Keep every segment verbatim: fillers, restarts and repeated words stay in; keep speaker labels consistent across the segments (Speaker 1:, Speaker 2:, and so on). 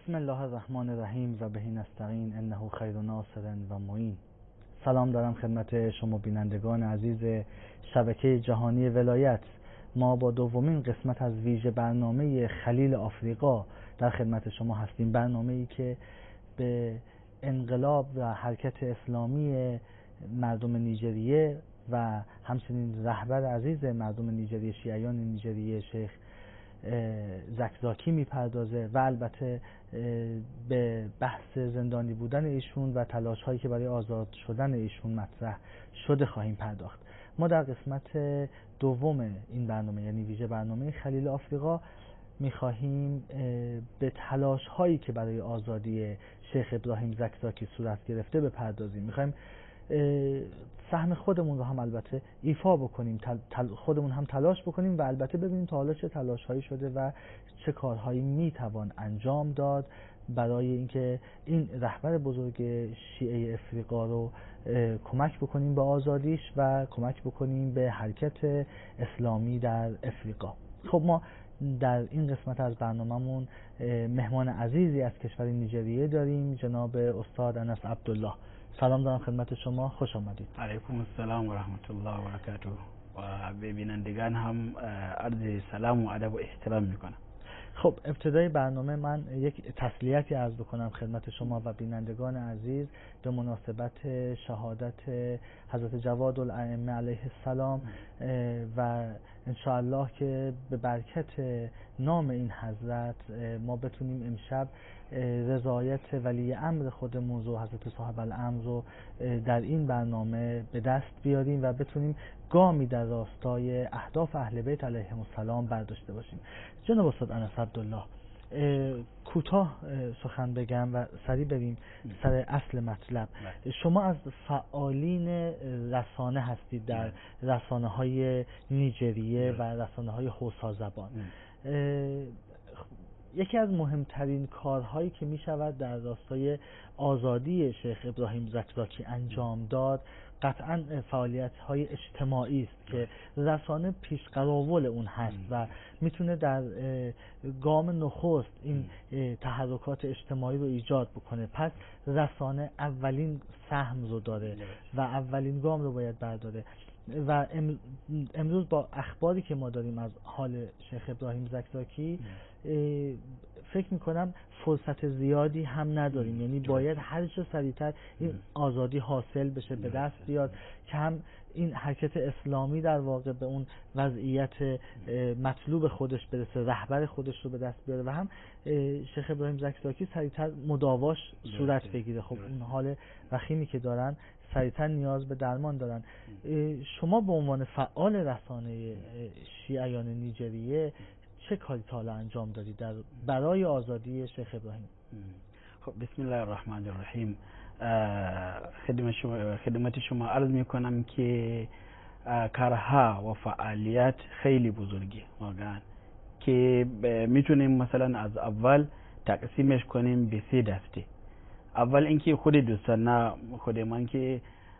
Speaker 1: بسم الله الرحمن الرحیم و بهی نستعین انه خیر ناصر و معین. سلام دارم خدمت شما بینندگان عزیز شبکه جهانی ولایت. ما با دومین قسمت از ویژه برنامه خلیل آفریقا در خدمت شما هستیم، برنامه‌ای که به انقلاب و حرکت اسلامی مردم نیجریه و همچنین رهبر عزیز مردم نیجریه، شیعیان نیجریه، شیخ زکزاکی میپردازه و البته به بحث زندانی بودن ایشون و تلاش هایی که برای آزاد شدن ایشون مطرح شده خواهیم پرداخت. ما در قسمت دوم این برنامه، یعنی ویژه برنامه خلیل آفریقا، میخواهیم به تلاش هایی که برای آزادی شیخ ابراهیم زکزاکی صورت گرفته بپردازیم. میخواهیم سهم خودمون رو هم البته ایفا بکنیم، خودمون هم تلاش بکنیم و البته ببینیم تا حالا چه تلاش هایی شده و چه کارهایی میتوان انجام داد برای اینکه این رهبر بزرگ شیعه افریقا رو کمک بکنیم به آزادیش و کمک بکنیم به حرکت اسلامی در افریقا. خب ما در این قسمت از برنامه‌مون مهمان عزیزی از کشور نیجریه داریم، جناب استاد انس عبدالله. سلام دارم خدمت شما، خوش آمدید.
Speaker 2: علیکم السلام و رحمت الله و برکاته. و به بینندگان هم عرض سلام و ادب و احترام میکنم.
Speaker 1: خب ابتدای برنامه من یک تسلیتی عرض بکنم خدمت شما و بینندگان عزیز به مناسبت شهادت حضرت جواد الائمه علیه السلام و انشاءالله که به برکت نام این حضرت ما بتونیم امشب رضایت ولی امر خودمون رو، حضرت صاحب الامر رو در این برنامه به دست بیاریم و بتونیم گامی در راستای اهداف اهل بیت علیهم السلام برداشته باشیم. جناب استاد انس عبدالله، کوتاه سخن بگم و سریع بریم سر اصل مطلب. شما از فعالین رسانه هستید در رسانه های نیجریه و رسانه های حوزه زبان. یکی از مهمترین کارهایی که می شود در راستای آزادی شیخ ابراهیم زکزاکی انجام داد قطعا فعالیت های اجتماعی است که رسانه پیش قراول اون هست و میتونه در گام نخست این تحرکات اجتماعی رو ایجاد بکنه. پس رسانه اولین سهم رو داره و اولین گام رو باید برداره و امروز با اخباری که ما داریم از حال شیخ ابراهیم زکزاکی فکر میکنم فرصت زیادی هم نداریم، یعنی باید هر چه سریعتر این آزادی حاصل بشه، به دست بیاد که هم این حرکت اسلامی در واقع به اون وضعیت مطلوب خودش برسه، رهبر خودش رو به دست بیاره و هم شیخ ابراهیم زکزاکی سریعتر مداواش صورت بگیره. خب اون حال وخیمی که دارن سریعتر نیاز به درمان دارن. شما به عنوان فعال رسانه شیعیان نیجریه چه کاری تا حالا انجام دادید در برای آزادی شیخ ابراهیم؟
Speaker 2: خب بسم الله الرحمن الرحیم. خدمت شما خدمت شما عرض میکنم که کارها و فعالیت خیلی بزرگی واقعا که میتونیم مثلا از اول تقسیمش کنیم به سه دسته. اول اینکه خود دوستان، نه خود من که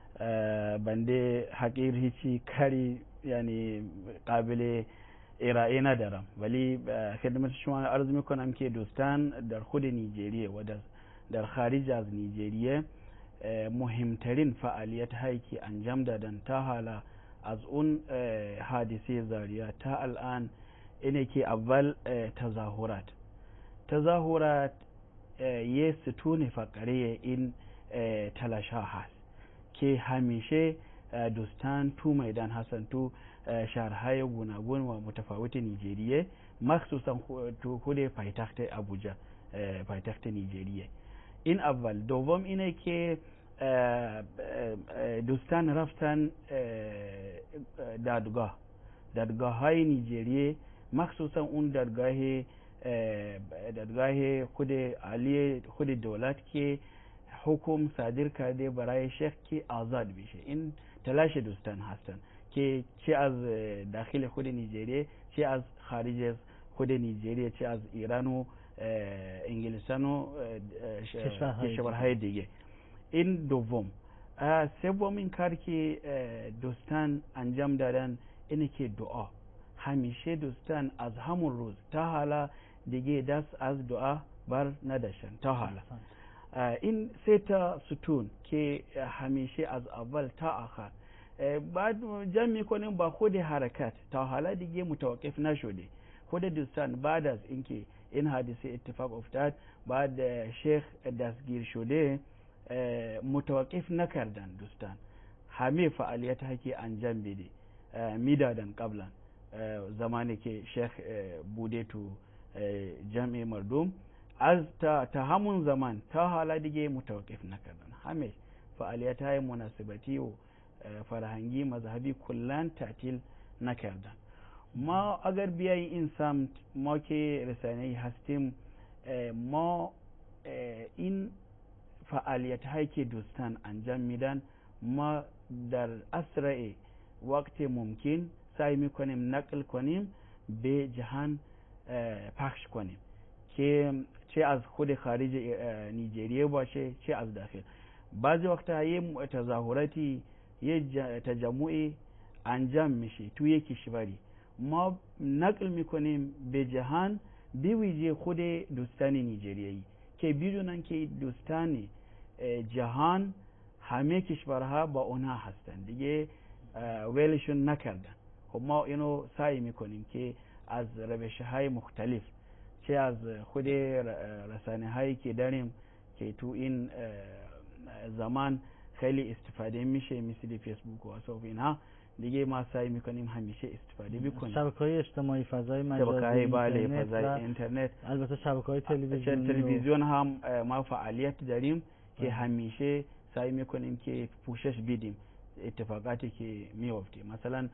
Speaker 2: بنده حقیر هیچی کاری یعنی قابل ارائه ندارم، ولی خدمت شما عرض میکنم که دوستان در خود نیجریه و در, در خارج از نیجریه مهمترین فعالیت هایی که انجام دادن تا حالا از اون حادثه زاریه تا الان اینه که اول تظاهرات تظاهرات یه ستون فقره این تلاش ها هست که همیشه دوستان تو میدان هستن، تو شهرهای گوناگون و متفاوت نیجریه، مخصوصا تو خود پایتخت ابوجا، پایتخت نیجریه. این اول. دوم اینه که دوستان رفتن دادگاه دادگاه های نیجریه، مخصوصا اون دادگاه دادگاه خود عالی خود دولت که حکم صادر کرده برای شیخ که آزاد بشه. این تلاش دوستان هستن که چه از داخل خود نیجریه، چه از خارج از خود نیجریه، چه از ایران و انگلستان و کشورهای دیگه. این دوم. سوم این کار که دوستان انجام دادن اینه که دعا. همیشه دوستان از همون روز تا حالا دیگه دست از دعا بر نداشتن تا حالا. این سه تا ستون که همیشه از اول تا آخر بعد جمع میکنیم با خود حرکت تا حالا دیگه متوقف نشده. خود دوستان بعد از اینکه این حادثه اتفاق افتاد بعد شیخ دستگیر شده متوقف نکردن دوستان، همه فعالیت ها که انجام بده میدادن قبلا زمانی که شیخ بوده تو جمع مردم، از تا, تا همون زمان تا حالا دیگه متوقف نکردن، همه فعالیت های مناسبتی و فرهنگی مذهبی کلان تعطیل نکردن. ما اگر بیای این سمت، ما که رسانه‌ای هستیم، ما این فعالیت هایی که دوستان انجام میدن ما در اسرع وقت ممکن سعی میکنیم نقل کنیم به جهان پخش کنیم، که چه از خود خارج نیجریه باشه چه از داخل. بعضی وقتا یه تظاهراتی یه تجمعی انجام میشه توی کشوری، ما نقل میکنیم به جهان، به ویژه خود دوستان نیجریه‌ای که بدونن که دوستان جهان همه کشورها با اونها هستن دیگه، ویلشون نکردن. خب ما اینو سعی میکنیم که از روش های مختلف، چه از خود رسانه هایی که داریم که تو این زمان خیلی استفاده میشه مثل فیسبوک و واتساپ اینها دیگه، ما سعی میکنیم همیشه استفاده بکنیم.
Speaker 1: شبکه‌های اجتماعی، فضای مجازی،
Speaker 2: شبکه‌های بله، فضای اینترنت،
Speaker 1: البته شبکه‌های تلویزیونی
Speaker 2: تلویزیون هم ما فعالیت داریم که همیشه سعی میکنیم که پوشش بدیم اتفاقاتی که میفته. مثلا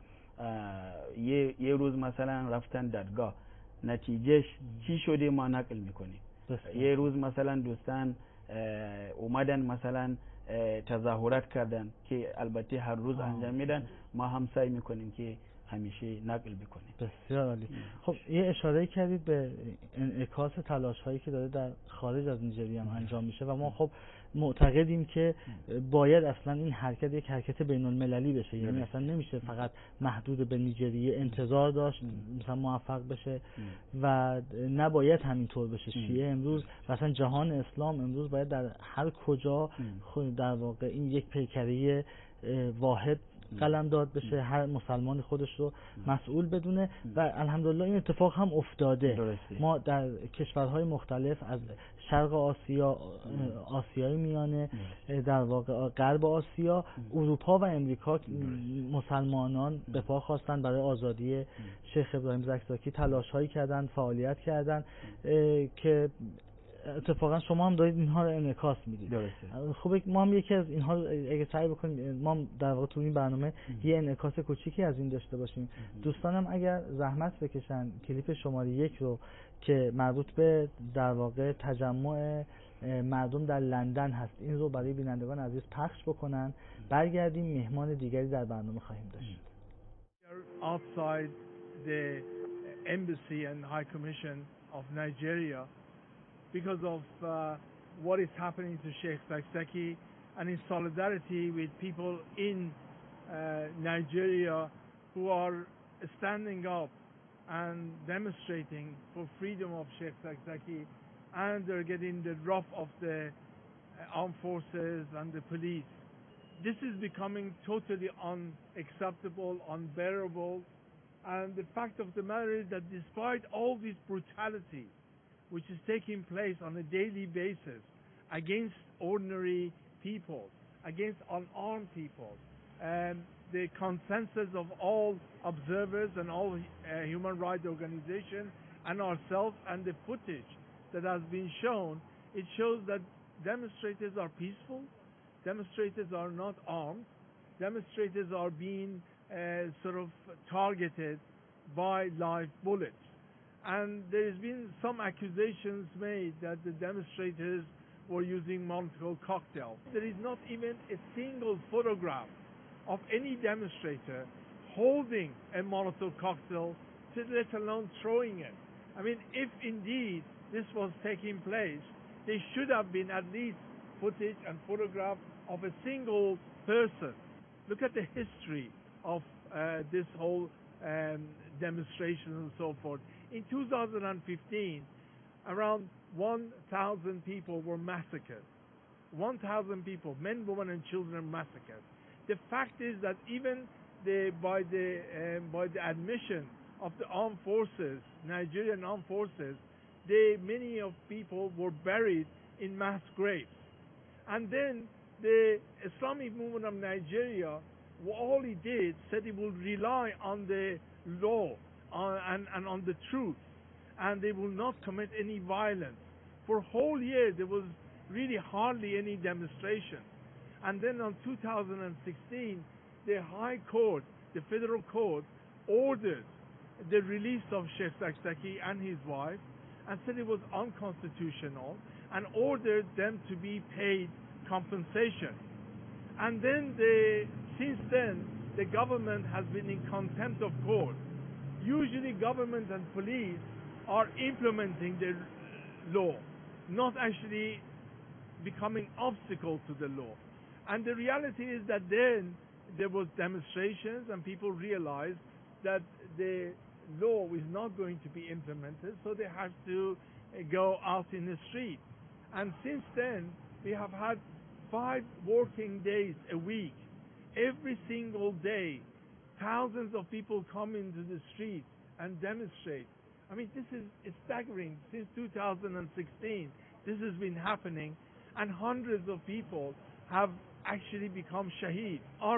Speaker 2: یه یه روز مثلا رفتن دادگاه، نتیجهش چی شده ما نقل میکنیم. یه روز مثلا دوستان اومدن مثلا تظاهرات کردن که البته هر روز انجام میدن، ما هم سعی میکنیم که همیشه نقل بکنیم.
Speaker 1: بسیار عالی. خب یه اشاره کردید به انعکاس تلاش هایی که داره در خارج از نیجریه هم انجام میشه و ما خب معتقدیم که باید اصلا این حرکت یک حرکت بین المللی بشه، یعنی اصلا نمیشه فقط محدود به نیجریه انتظار داشت مثلا موفق بشه و نباید همینطور بشه. شیعه امروز مثلا جهان اسلام امروز باید در هر کجا خود در واقع این یک پیکره واحد قلم داد بشه، هر مسلمان خودش رو مسئول بدونه و الحمدلله این اتفاق هم افتاده.
Speaker 2: درسته.
Speaker 1: ما در کشورهای مختلف از شرق آسیا، آسیای میانه، در واقع غرب آسیا، اروپا و امریکا مسلمانان به پا خواستن برای آزادی شیخ ابراهیم زکزاکی، تلاش هایی کردن، فعالیت کردن که اتفاقا شما هم دارید اینها رو انعکاس میدید.
Speaker 2: درسته.
Speaker 1: خب ما هم یکی از اینها رو اگه سعی بکنیم ما در واقع تو این برنامه ام. یه انعکاس کوچیکی از این داشته باشیم. ام. دوستانم اگر زحمت بکشن کلیپ شماره یک رو که مربوط به در واقع تجمع مردم در لندن هست این رو برای بینندگان عزیز پخش بکنن، برگردیم مهمان دیگری در برنامه خواهیم داشت.
Speaker 3: Outside the embassy and high commission of Nigeria because of uh, what is happening to Sheikh Zakzaki, and in solidarity with people in uh, Nigeria who are standing up and demonstrating for freedom of Sheikh Zakzaki, and they're getting the wrath of the armed forces and the police. This is becoming totally unacceptable, unbearable, and the fact of the matter is that despite all this brutality which is taking place on a daily basis against ordinary people, against unarmed people, and the consensus of all observers and all uh, human rights organizations and ourselves, and the footage that has been shown, it shows that demonstrators are peaceful, demonstrators are not armed, demonstrators are being uh, sort of targeted by live bullets. And there has been some accusations made that the demonstrators were using Molotov cocktails. There is not even a single photograph of any demonstrator holding a Molotov cocktail, let alone throwing it. I mean, if indeed this was taking place, there should have been at least footage and photograph of a single person. Look at the history of uh, this whole um, demonstration and so forth. In two thousand fifteen, around one thousand people were massacred. one thousand people, men, women, and children massacred. The fact is that even the, by, the, um, by the admission of the armed forces, Nigerian armed forces, they, many of people were buried in mass graves. And then the Islamic movement of Nigeria, all he did, said he will rely on the law on, and, and on the truth, and they will not commit any violence. For a whole year, there was really hardly any demonstration. And then on two thousand sixteen, the High Court, the Federal Court, ordered the release of Sheikh Zakzaki and his wife, and said it was unconstitutional, and ordered them to be paid compensation. And then the, since then, the government has been in contempt of court. Usually government and police are implementing the law, not actually becoming obstacle to the law. And the reality is that then there was demonstrations and people realized that the law is not going to be implemented, so they have to go out in the street. And since then, we have had five working days a week. Every single day, thousands of people come into the street and demonstrate. I mean, this is staggering. Since two thousand sixteen, this has been happening, and hundreds of people have actually become shaheed. Our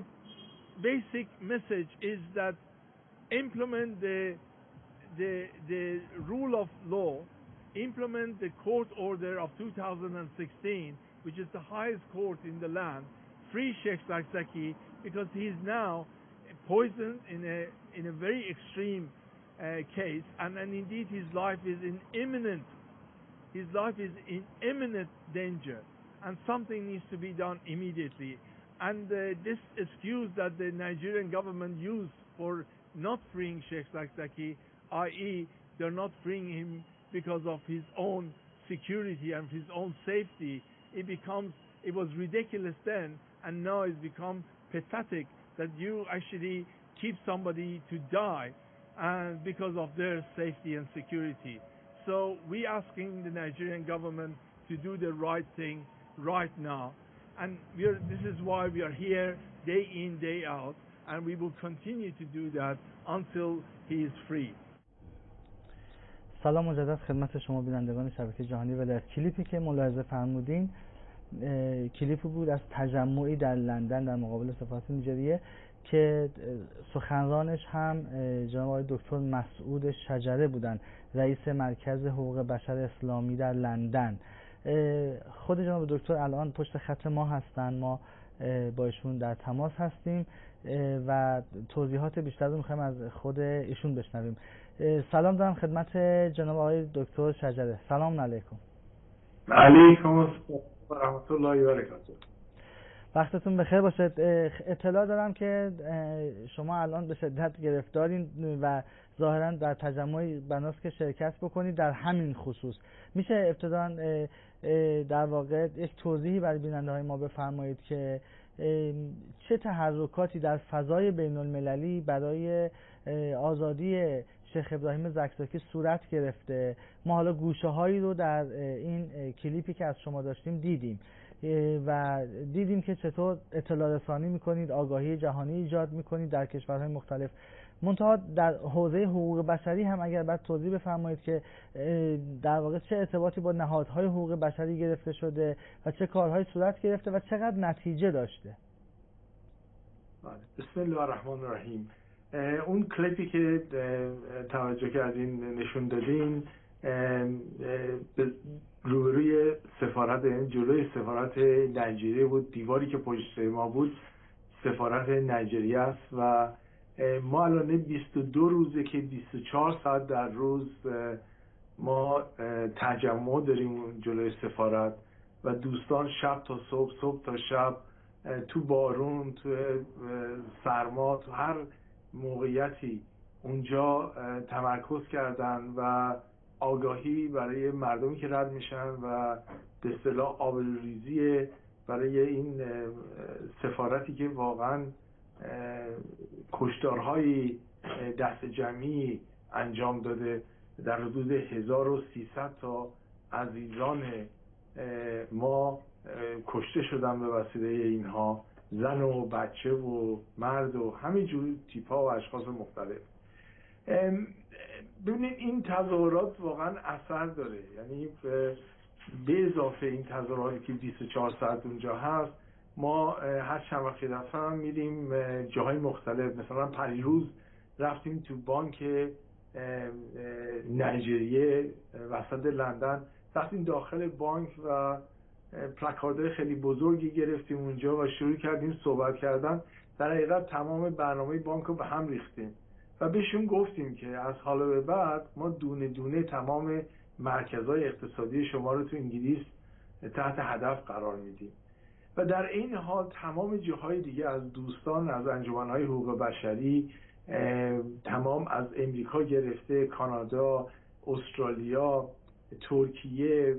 Speaker 3: basic message is that implement the, the, the rule of law, implement the court order of two thousand sixteen, which is the highest court in the land, free Sheikh Zakzaki, because he is now poisoned in a, in a very extreme uh, case, and, and indeed his life is in imminent, his life is in imminent danger, and something needs to be done immediately. And uh, this excuse that the Nigerian government used for not freeing Sheikh Zakzaki, that is they're not freeing him because of his own security and his own safety, it becomes, it was ridiculous then, and now it's become pathetic that you actually keep somebody to die and because of their safety and security. So we asking the Nigerian government to do the right thing right now, and we are, this is why we are here day in, day out, and we will continue to do that until he is free.
Speaker 1: سلام مجدد خدمت شما بینندگان شبکه جهانی ولایت. کلیپی که ملاحظه فرمودین کلیپی بود از تجمعی در لندن در مقابل سفارت نیجریه که سخنرانش هم جناب آقای دکتر مسعود شجره بودن، رئیس مرکز حقوق بشر اسلامی در لندن. خود جناب دکتر الان پشت خط ما هستن، ما با ایشون در تماس هستیم و توضیحات بیشتر رو میخوایم از خود ایشون بشنویم. سلام دارم خدمت جناب آقای دکتر شجره. سلام علیکم.
Speaker 4: علیکم السلام و رحمت الله و برکاته.
Speaker 1: وقتتون بخیر باشد. اطلاع دارم که شما الان به شدت گرفتارین و ظاهرا در تجمعی بناست که شرکت بکنید در همین خصوص. میشه ابتداً در واقع یک توضیحی برای بیننده های ما بفرمایید که چه تحرکاتی در فضای بین المللی برای آزادی شیخ ابراهیم زکزاکی صورت گرفته؟ ما حالا گوشه هایی رو در این کلیپی که از شما داشتیم دیدیم و دیدیم که چطور اطلاع رسانی میکنید، آگاهی جهانی ایجاد میکنید در کشورهای مختلف. منتها در حوزه حقوق بشری هم اگر بعد توضیح بفرمایید که در واقع چه ارتباطی با نهادهای حقوق بشری گرفته شده و چه کارهایی صورت گرفته و چقدر نتیجه داشته.
Speaker 4: بسم الله الرحمن الرحیم. اون کلیپی که توجه کردین نشون دادین روبروی سفارت، یعنی جلوی سفارت نایجریه بود، دیواری که پشت ما بود سفارت نایجریه است و ما الان بیست و دو روزه که بیست و چهار ساعت در روز ما تجمع داریم جلوی سفارت و دوستان شب تا صبح، صبح تا شب، تو بارون، تو سرما، تو هر موقعیتی اونجا تمرکز کردن و آگاهی برای مردمی که رد میشن و به اصطلاح آبروریزی برای این سفارتی که واقعا کشتارهای دست جمعی انجام داده، در حدود هزار و سیصد تا عزیزان ما کشته شدن به وسیله اینها، زن و بچه و مرد و همین جور تیپ‌ها و اشخاص مختلف. ببینید این تظاهرات واقعا اثر داره، یعنی به اضافه این تظاهراتی که بیست و چهار ساعت اونجا هست، ما هر چند وقت دفعه هم میریم جاهای مختلف. مثلا پریروز رفتیم تو بانک نیجریه وسط لندن، رفتیم داخل بانک و پلاکاردهای خیلی بزرگی گرفتیم اونجا و شروع کردیم صحبت کردن. در حقیقت تمام برنامه بانک رو به هم ریختیم و بهشون گفتیم که از حالا به بعد ما دونه دونه تمام مرکزهای اقتصادی شما رو تو انگلیس تحت هدف قرار میدیم و در این حال تمام جاهای دیگه از دوستان از انجمنهای حقوق بشری، تمام از امریکا گرفته، کانادا، استرالیا، ترکیه،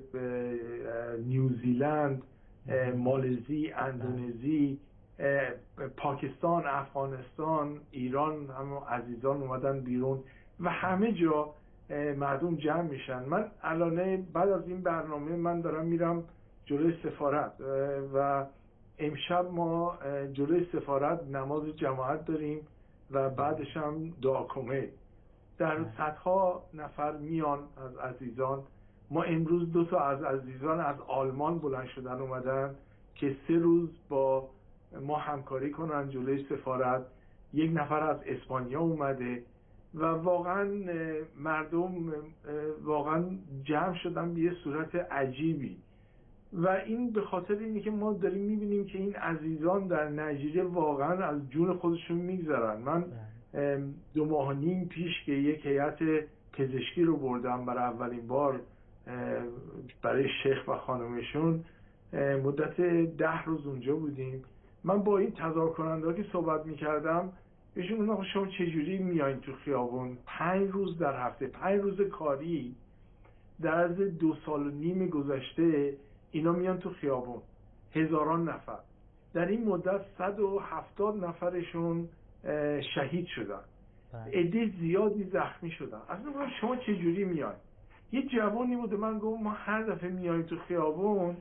Speaker 4: نیوزیلند، مالزی، اندونزی، پاکستان، افغانستان، ایران، هم عزیزان اومدن بیرون و همه جا مردم جمع میشن. من الان بعد از این برنامه من دارم میرم جلوی سفارت و امشب ما جلوی سفارت نماز جماعت داریم و بعدش هم دعا کمه. در صدها نفر میان از عزیزان. ما امروز دو تا از عزیزان از آلمان بلند شدن اومدن که سه روز با ما همکاری کنن جلوی سفارت. یک نفر از اسپانیا اومده و واقعا مردم واقعا جمع شدن به یه صورت عجیبی و این به خاطر اینه که ما داریم میبینیم که این عزیزان در نیجریه واقعا از جون خودشون میگذرن. من دو ماه و نیم پیش که یک هیئت پزشکی رو بردم برای اولین بار برای شیخ و خانمشون، مدت ده روز اونجا بودیم. من با این تظاهر کننده ها که صحبت میکردم بهشون گفتم شما چجوری میایین تو خیابون؟ پنج روز در هفته، پنج روز کاری در از دو سال و نیم گذشته اینا میان تو خیابون، هزاران نفر. در این مدت صد و هفتاد نفرشون شهید شدن، عده زیادی زخمی شدن. اصلا شما چجوری میایین؟ یه جوانی بود من گفت ما هر دفعه میاییم تو خیابون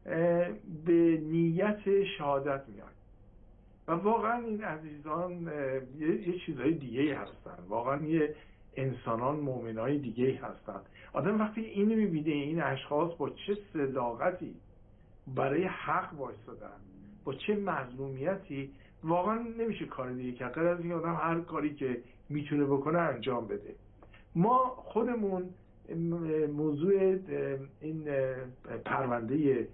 Speaker 4: به نیت شهادت میاییم و واقعا این عزیزان یه, یه چیزهای دیگه هستن، واقعا یه انسانان مؤمنای دیگه هستن. آدم وقتی اینو میبینه این اشخاص با چه صداقتی برای حق وایسادن، با چه مظلومیتی، واقعا نمیشه کار دیگه کرد غیر از این آدم هر کاری که میتونه بکنه انجام بده. ما خودمون موضوع این پرونده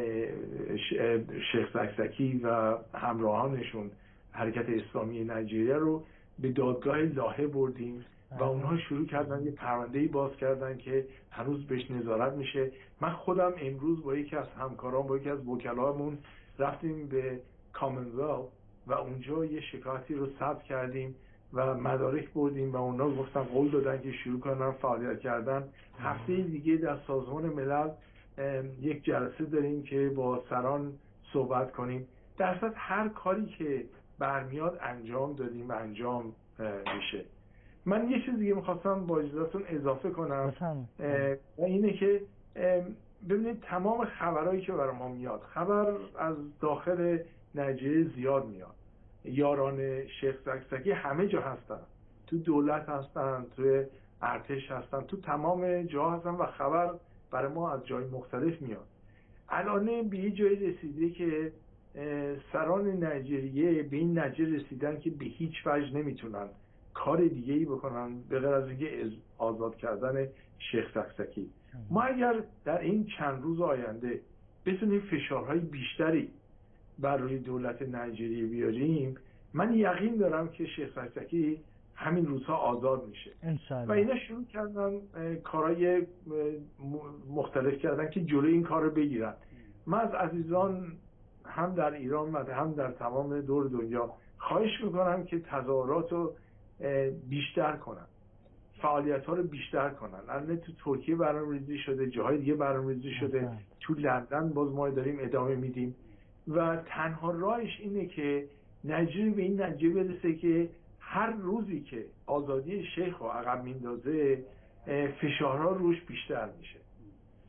Speaker 4: شیخ زکزکی و همراهانشون حرکت اسلامی نیجریه رو به دادگاه لاهه بردیم و اونها شروع کردن یه پرونده‌ای باز کردن که هنوز بهش نظارت میشه. من خودم امروز با یکی از همکاران، با یکی از وکلامون رفتیم به کامنولث و اونجا یه شکایتی رو ثبت کردیم و مدارک بردیم و اونا گفتن قول دادن که شروع کنن فعالیت کردن. هفته دیگه در سازمان ملل یک جلسه داریم که با سران صحبت کنیم. در اصل هر کاری که برمیاد انجام دادیم و انجام میشه. من یه چیز دیگه میخواستم با اجازهتون اضافه کنم و اینه که ببینید تمام خبرهایی که برای ما میاد، خبر از داخل نیجریه زیاد میاد. یاران شیخ زکزکی همه جا هستن، تو دولت هستن، تو ارتش هستن، تو تمام جا هستن و خبر برای ما از جای مختلف میاد. الان به یه جایی رسیده که سران نیجریه به این نتیجه رسیدن که به هیچ وجه نمیتونن کار دیگه ای بکنن به غیر از اینکه آزاد کردن شیخ زکزکی. ما اگر در این چند روز آینده بتونیم فشارهای بیشتری بر روی دولت نیجریه بیاریم، من یقین دارم که شیخ زکزکی همین روزها آزاد میشه و اینا شروع کردن کارهای مختلف کردن که جلوی این کار رو بگیرن. من از عزیزان هم در ایران و هم در تمام دور دنیا خواهش میکنم که تظاهرات رو بیشتر کنن، فعالیت ها رو بیشتر کنن. الان تو ترکیه برنامه‌ریزی شده، جاهای دیگه برنامه‌ریزی شده، تو لندن باز ما داریم ادامه میدیم و تنها راهش اینه که نیجریه به این نتیجه برسه که هر روزی که آزادی شیخ رو عقب میندازه فشارها روش بیشتر میشه.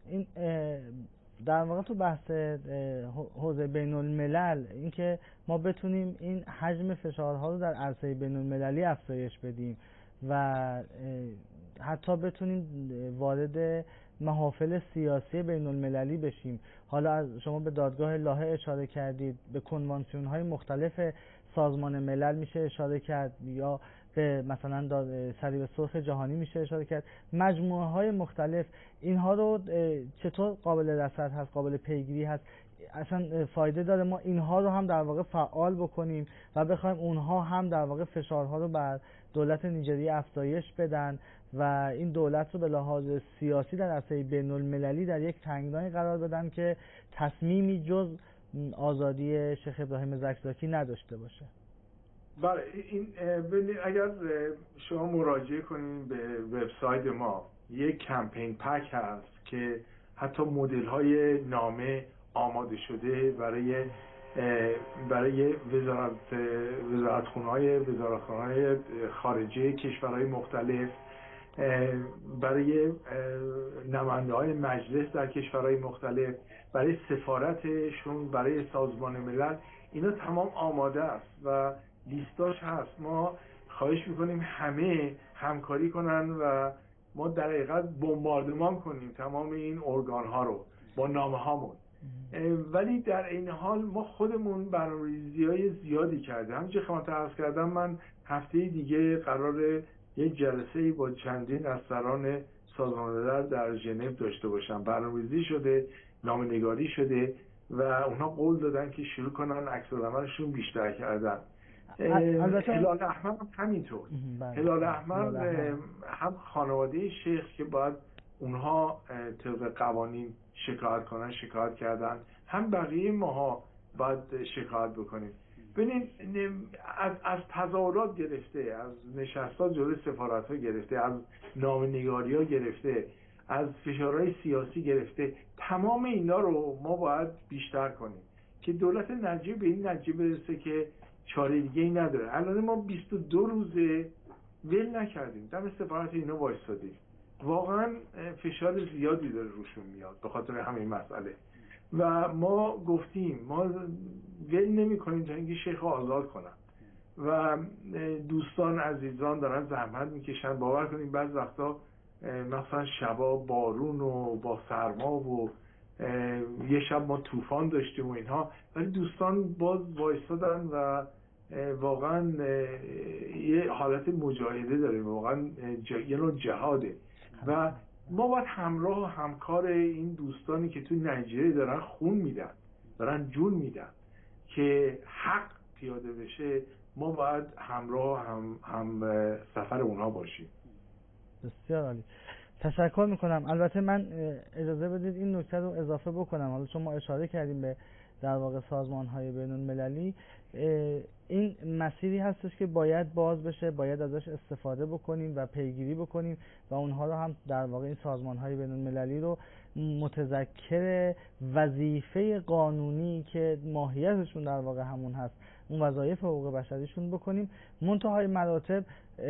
Speaker 1: این در واقع تو بحث حوزه بین الملل اینکه ما بتونیم این حجم فشارها رو در عرصه بین المللی افزایش بدیم و حتی بتونیم وارد محافل سیاسی بین المللی بشیم. حالا از شما به دادگاه لاهه اشاره کردید، به کنوانسیون های مختلف سازمان ملل میشه اشاره کرد، یا به مثلا صلیب سرخ جهانی میشه اشاره کرد، مجموعه های مختلف. اینها رو چطور قابل رصد هست، قابل پیگیری هست؟ اصلا فایده داره ما اینها رو هم در واقع فعال بکنیم و بخوایم اونها هم در واقع فشارها رو بر دولت نیجریه افزایش بدن و این دولت رو به لحاظ سیاسی در عرصه بین المللی در یک تنگنای قرار بدن که تصمیمی جز آزادی شیخ ابراهیم زکزاکی نداشته باشه.
Speaker 4: بله، این اگر شما مراجعه کنید به وبسایت ما، یک کمپین پک هست که حتی مدل های نامه آماده شده برای برای وزارت وزارتخونه‌های وزارتخانه‌های خارجه کشورهای مختلف، برای نماینده‌های مجلس در کشورهای مختلف، برای سفارتشون، برای سازمان ملل، اینا تمام آماده است و لیستاش هست. ما خواهش میکنیم همه همکاری کنن و ما در حقیقت بمباردمان کنیم تمام این ارگان‌ها رو با نامه هامون. ولی در این حال ما خودمون برنامه‌ریزی‌های زیادی کردیم. همونجوری که خدمت عرض کردم، من هفته دیگه قراره یک جلسه با چندین از سران سازمان ملل در ژنو داشته باشم. برنامه‌ریزی شده، نامه‌نگاری شده و اونها قول دادن که شروع کنن عکس‌العملشون بیشتر کردن. هلال احمر هم همینطور. هلال احمر هم خانواده شیخ که باید اونها طبق قوانین شکایت کنن شکایت کردن، هم بقیه ماها باید شکایت بکنیم. ببینید از از تظاهرات گرفته، از نشست‌ها جلوی سفارت‌ها گرفته، از نامه‌نگاری‌ها گرفته، از فشارهای سیاسی گرفته، تمام اینا رو ما باید بیشتر کنیم که دولت نجیب به این نتیجه برسه که چاره دیگه‌ای نداره. الان ما بیست و دو روزه ول نکردیم، دم سفارت اینا وایسادیم. واقعا فشار زیادی داره روشون میاد به خاطر همین مسئله و ما گفتیم ما ول نمی‌کنیم تا اینکه شیخ آزاد کنن و دوستان عزیزان دارن زحمت میکشن. باور کنیم بعض وقتا مثلا شبا بارون و با سرما و یه شب ما طوفان داشتیم و اینها، ولی دوستان باز وایسادن و واقعا یه حالت مجاهده داریم، واقعا یه نوع جهاده و ما باید همراه و همکار این دوستانی که تو نیجریه دارن خون میدن، دارن جون میدن که حق پیاده بشه، ما باید همراه هم, هم سفر اونها باشیم.
Speaker 1: بسیار عالی، تشکر میکنم. البته من اجازه بدید این نکته رو اضافه بکنم. حالا چون ما اشاره کردیم به در واقع سازمان های بین المللی، این مسیری هستش که باید باز بشه، باید ازش استفاده بکنیم و پیگیری بکنیم و اونها رو هم در واقع این سازمان های بین المللی رو متذکر وظیفه قانونی که ماهیتشون در واقع همون هست، اون وظایف حقوق بشریشون بکنیم. منتهای مراتب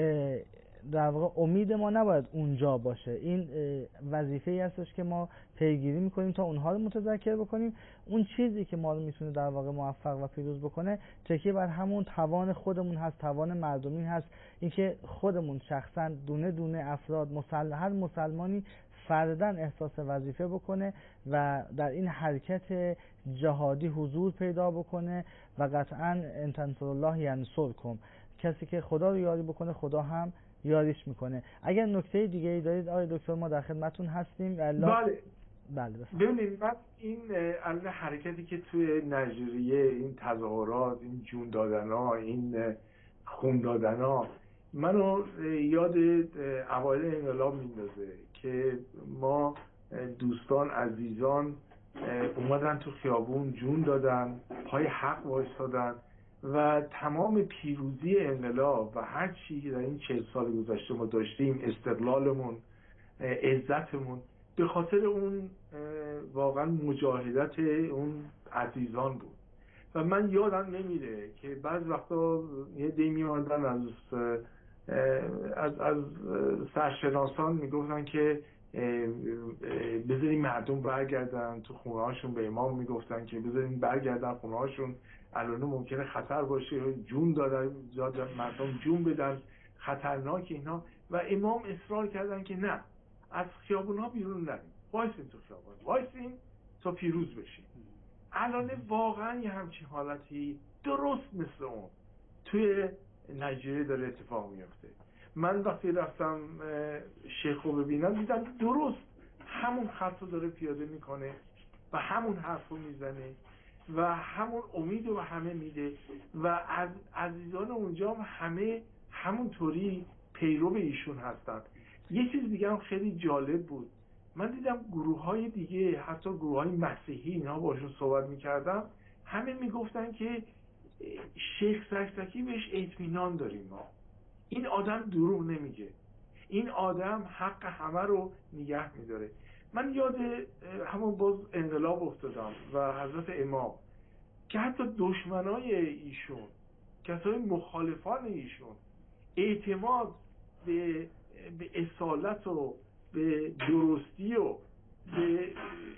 Speaker 1: در واقع امید ما نباید اونجا باشه، این وظیفه‌ای هستش که ما پیگیری میکنیم تا اونها رو متذکر بکنیم. اون چیزی که ما رو میتونه در واقع موفق و پیروز بکنه تکیه بر همون توان خودمون هست، توان مردمی هست، اینکه خودمون شخصا دونه دونه افراد مسل... هر مسلمانی فرداً احساس وظیفه بکنه و در این حرکت جهادی حضور پیدا بکنه و قطعاً ان تنصر الله ینصرکم، کسی که خدا رو یاری بکنه خدا هم یاریش میکنه. اگر نکته دیگه ای دارید آقای دکتر ما در خدمتتون هستیم.
Speaker 4: بله
Speaker 1: بله
Speaker 4: ببینید، من این الان حرکتی که توی نیجریه، این تظاهرات، این جون دادن‌ها، این خون دادن‌ها، منو یاد اوایل انقلاب میندازه که ما دوستان عزیزان اومدن تو خیابون جون دادن، پای حق وایسادن و تمام پیروزی انقلاب و هر چی که در این چهل سال گذشته ما داشتیم، استقلالمون، عزتمون، به خاطر اون واقعا مجاهدت اون عزیزان بود. و من یادم نمیره که بعض وقتا یه دی می‌آمدن از از از سرشناسان میگفتن که بذارین مردم برگردن تو خونه هاشون. به امام میگفتن که بذارین برگردن خونه هاشون، الان ممکنه خطر باشه، جون دادن مردم جون بدن، خطرناک اینا. و امام اصرار کردن که نه، از خیابون ها بیرون نریم، وایسین تو خیابون، وایسین تا پیروز بشین. الان واقعا یه همچین حالتی درست مثل اون توی نایجریه داره اتفاق میفته. من وقتی رفتم شیخ رو ببینم دیدم درست همون خط رو داره پیاده میکنه و همون حرف رو میزنه و همون امید رو به همه میده و از عزیزان اونجا هم همه همونطوری پیرو ایشون هستن. یه چیز دیگه هم خیلی جالب بود، من دیدم گروه های دیگه، حتی گروه های مسیحی، اینا باشون صحبت میکردم، همه میگفتن که شیخ زکزاکی بهش اطمینان داریم، ما این آدم دروغ نمیگه، این آدم حق همه رو نگه میداره. من یاد همون باز انقلاب افتادم و حضرت امام که حتی دشمنای ایشون، کسای مخالفان ایشون، اعتماد به به اصالت و به درستی و به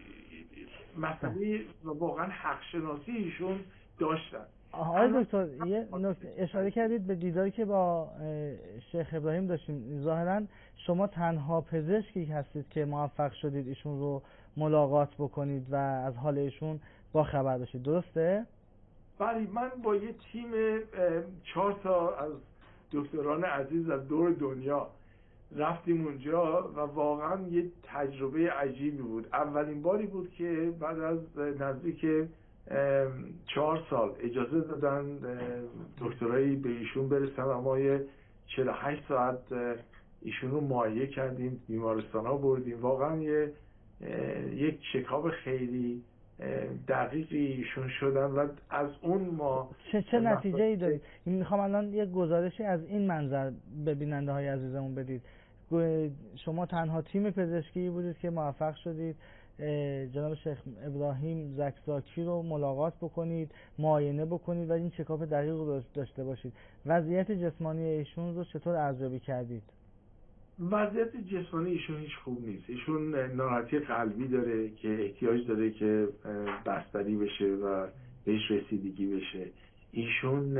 Speaker 4: مسئله واقعا حق شناسی ایشون داشتن.
Speaker 1: آقای دکتر یه نکته اشاره کردید به دیداری که با شیخ ابراهیم داشتیم. ظاهرا شما تنها پزشکی هستید که موفق شدید ایشون رو ملاقات بکنید و از حال ایشون با خبر باشید، درسته؟
Speaker 4: بله، من با یه تیم چهار تا از دکتران عزیز از دور دنیا رفتیم اونجا و واقعا یه تجربه عجیبی بود. اولین باری بود که بعد از نزدیک چهار سال اجازه دادن دکترایی به ایشون برسن و ما یه چهل و هشت ساعت ایشون رو معاینه کردیم، بیمارستان ها بردیم. واقعا یه یک چکاپ خیلی دقیقی ایشون شدن و از اون ما
Speaker 1: چه چه نتیجه ای دارید؟ میخوام الان یه گزارشی از این منظر به بیننده های عزیزمون بدید. شما تنها تیم پزشکی بودید که موفق شدید جناب شیخ ابراهیم زکزاکی رو ملاقات بکنید، معاینه بکنید و این چکاپ دقیق رو داشته باشید. وضعیت جسمانی ایشون رو چطور ارزیابی کردید؟
Speaker 4: وضعیت جسمانی ایشون هیچ خوب نیست. ایشون ناراحتی قلبی داره که احتیاج داره که بستری بشه و بهش رسیدگی بشه. ایشون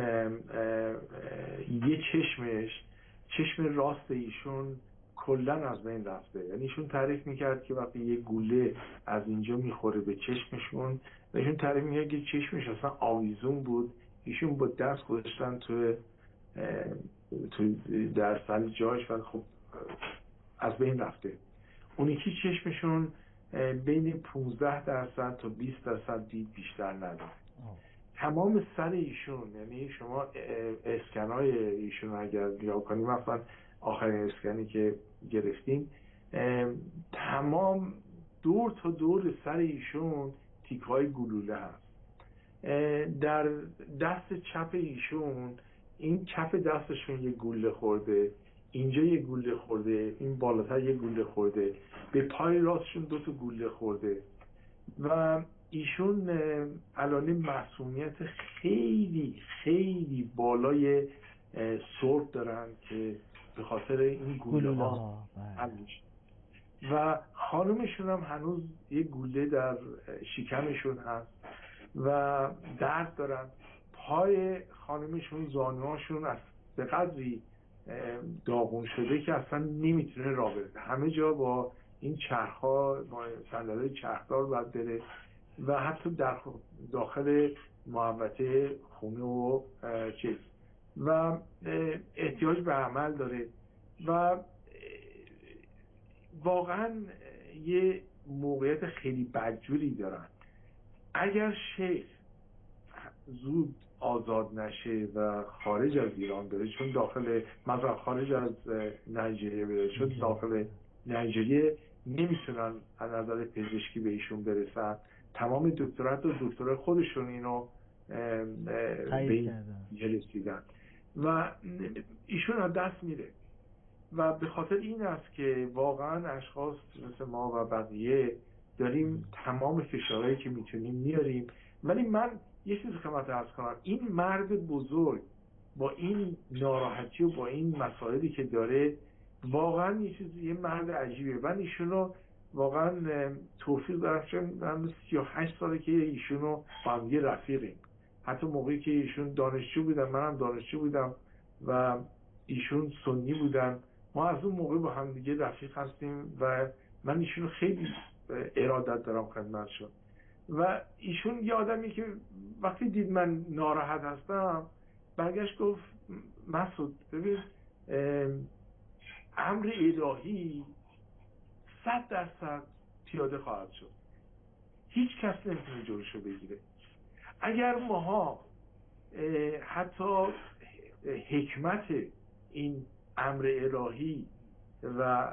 Speaker 4: یه چشمش، چشم راست ایشون کلن از بین رفته. یعنی ایشون تعریف میکرد که وقتی یه گوله از اینجا میخوره به چشمشون، ایشون تعریف میکرد که چشمش اصلا آویزون بود، ایشون با دست گذاشتن تو تو در سر جاش و خب از بین رفته. اون یکی چشمشون بین پانزده درصد تا بیست درصد دید بیشتر نداره. تمام سر ایشون، یعنی شما اسکنای ایشون اگر نگاه کنیم، مثلا آخرین اسکنی که گرفتیم، تمام دور تا دور سر ایشون تیکای گلوله هست. در دست چپ ایشون، این کف دستشون یه گوله خورده، اینجا یه گوله خورده، این بالاتر یه گوله خورده، به پای راستشون دو تا گوله خورده و ایشون الان معصومیت خیلی خیلی بالای سرب دارن که به خاطر این گوله ها حل میشه و خانومشون هم هنوز یه گوله در شکمشون هست و درد دارن. پای خانومشون، زانوهاشون از به قدری داغون شده که اصلا نمیتونه راه بره، همه جا با این چرخ‌ها، با صندلی چرخدار باید بره و حتی در داخل محوطه خونه و چیز و احتیاج به عمل داره و واقعا یه موقعیت خیلی بدجوری دارن. اگر شیخ زود آزاد نشه و خارج از ایران بره، چون داخل مثلا خارج از نایجریه بره، چون داخل نایجریه نمیتونن از نظر پزشکی به ایشون برسن، تمام دکترات و دکترای خودشون اینو به این رسیدن و ایشون از دست میره و به خاطر این است که واقعا اشخاص مثل ما و بقیه داریم تمام فشارهایی که میتونیم میاریم. ولی من یه چیز خدمت عرض کنم، این مرد بزرگ با این ناراحتی و با این مسائلی که داره واقعا یه چیز، یه مرد عجیبه. من ایشونو واقعا توفیق دارم، چون سی و هشت ساله که ایشونو با هم یه رفیقیم. حتی موقعی که ایشون دانشجو بودن منم دانشجو بودم و ایشون سنی بودن، ما از اون موقع با هم دیگه رفیق هستیم و من ایشونو خیلی ارادت دارم خدمتشون. و ایشون یه آدمی که وقتی دید من ناراحت هستم برگشت گفت مسعود ببین امر الهی صد درصد پیاده خواهد شد، هیچ کس نمیتونه جلوشو بگیره. اگر ماها حتی حکمت این امر الهی و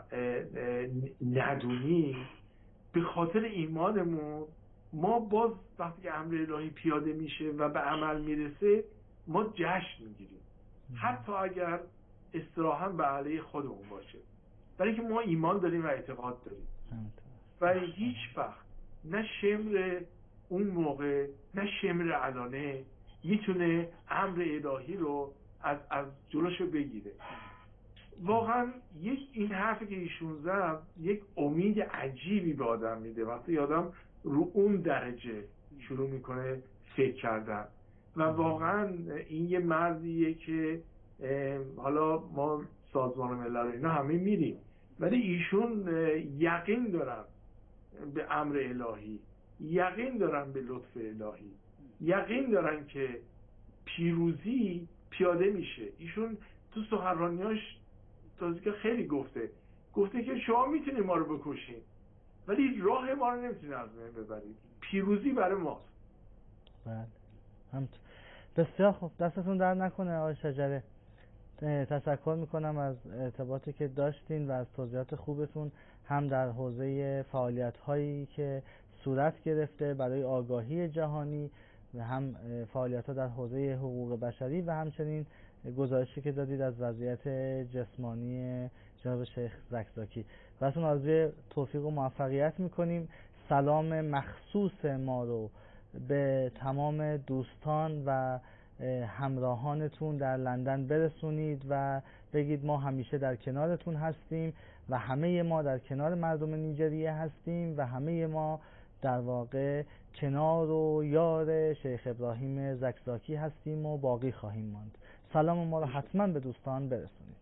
Speaker 4: ندونی به خاطر ایمانمون، ما باز وقتی که امر الهی پیاده میشه و به عمل میرسه ما جشن میگیریم، حتی اگر اصطلاحاً به علیه خودمون باشه، برای که ما ایمان داریم و اعتقاد داریم و هیچ وقت نه شمر اون موقع نه شمر علانه میتونه امر الهی رو از از جلوشو بگیره. واقعا یک این حرفی که ایشون زد یک امید عجیبی به آدم میده وقتی آدم رو اون درجه شروع میکنه فکر کردن. و واقعا این یه مردیه که حالا ما سازمان ملل اینا همه میریم، ولی ایشون یقین دارن به امر الهی، یقین دارن به لطف الهی، یقین دارن که پیروزی پیاده میشه. ایشون تو سخنرانیاش تازه که خیلی گفته گفته که شما میتونید ما رو بکشین ولی راه ما رو نمیتونید از بین ببرید، پیروزی برای ماست.
Speaker 1: بله همینطور. بسیار خوب، دستتون درد نکنه آقای شجره. تشکر میکنم از ارتباطی که داشتین و از توضیحات خوبتون، هم در حوزه فعالیت هایی که صورت گرفته برای آگاهی جهانی و هم فعالیت ها در حوزه حقوق بشری و همچنین گزارشی که دادید از وضعیت جسمانی جناب شیخ زکزاکی. براتون آرزوی توفیق و موفقیت میکنیم. سلام مخصوص ما رو به تمام دوستان و همراهانتون در لندن برسونید و بگید ما همیشه در کنارتون هستیم و همه ما در کنار مردم نیجریه هستیم و همه ما در واقع کنار و یار شیخ ابراهیم زکزاکی هستیم و باقی خواهیم ماند. سلام ما رو حتما به دوستان برسونید.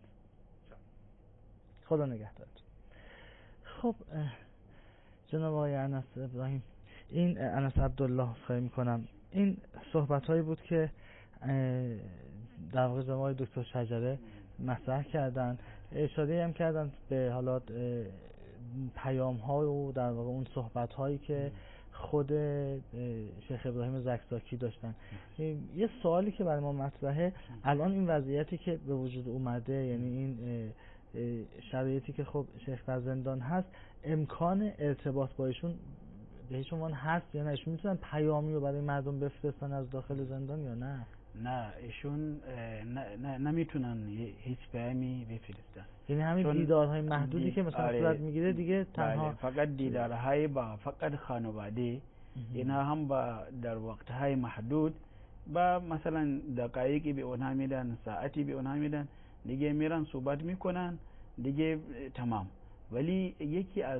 Speaker 1: خدا نگهدارتون. خب جناب آقای انس ابراهیم، این انس عبدالله خواهی میکنم، این صحبت هایی بود که در واقع جناب آقای دکتر شجره مطرح کردن، اشاره هم کردن به حالات پیام ها و در واقع اون صحبت هایی که خود شیخ ابراهیم زکزاکی داشتن. یه سوالی که برای ما مطرحه، الان این وضعیتی که به وجود اومده، یعنی این شرایطی که خب شیخ در زندان هست، امکان ارتباط با ایشون به هیچ عنوان هست یا نه؟ ایشون میتونن پیامی رو برای مردم بفرستن از داخل زندان یا نه؟
Speaker 2: نه ایشون نمیتونن هیچ پیامی بفرستن،
Speaker 1: یعنی همین دیدارهای محدودی که مثلا
Speaker 2: آره
Speaker 1: صورت میگیره دیگه تنها
Speaker 2: فقط دیدارهای با فقط خانواده، اینا هم با در وقتهای محدود با مثلا دقایقی به اونها میدن، ساعتی به اونها میدن، دیگه میرن صحبت میکنن دیگه تمام. ولی یکی از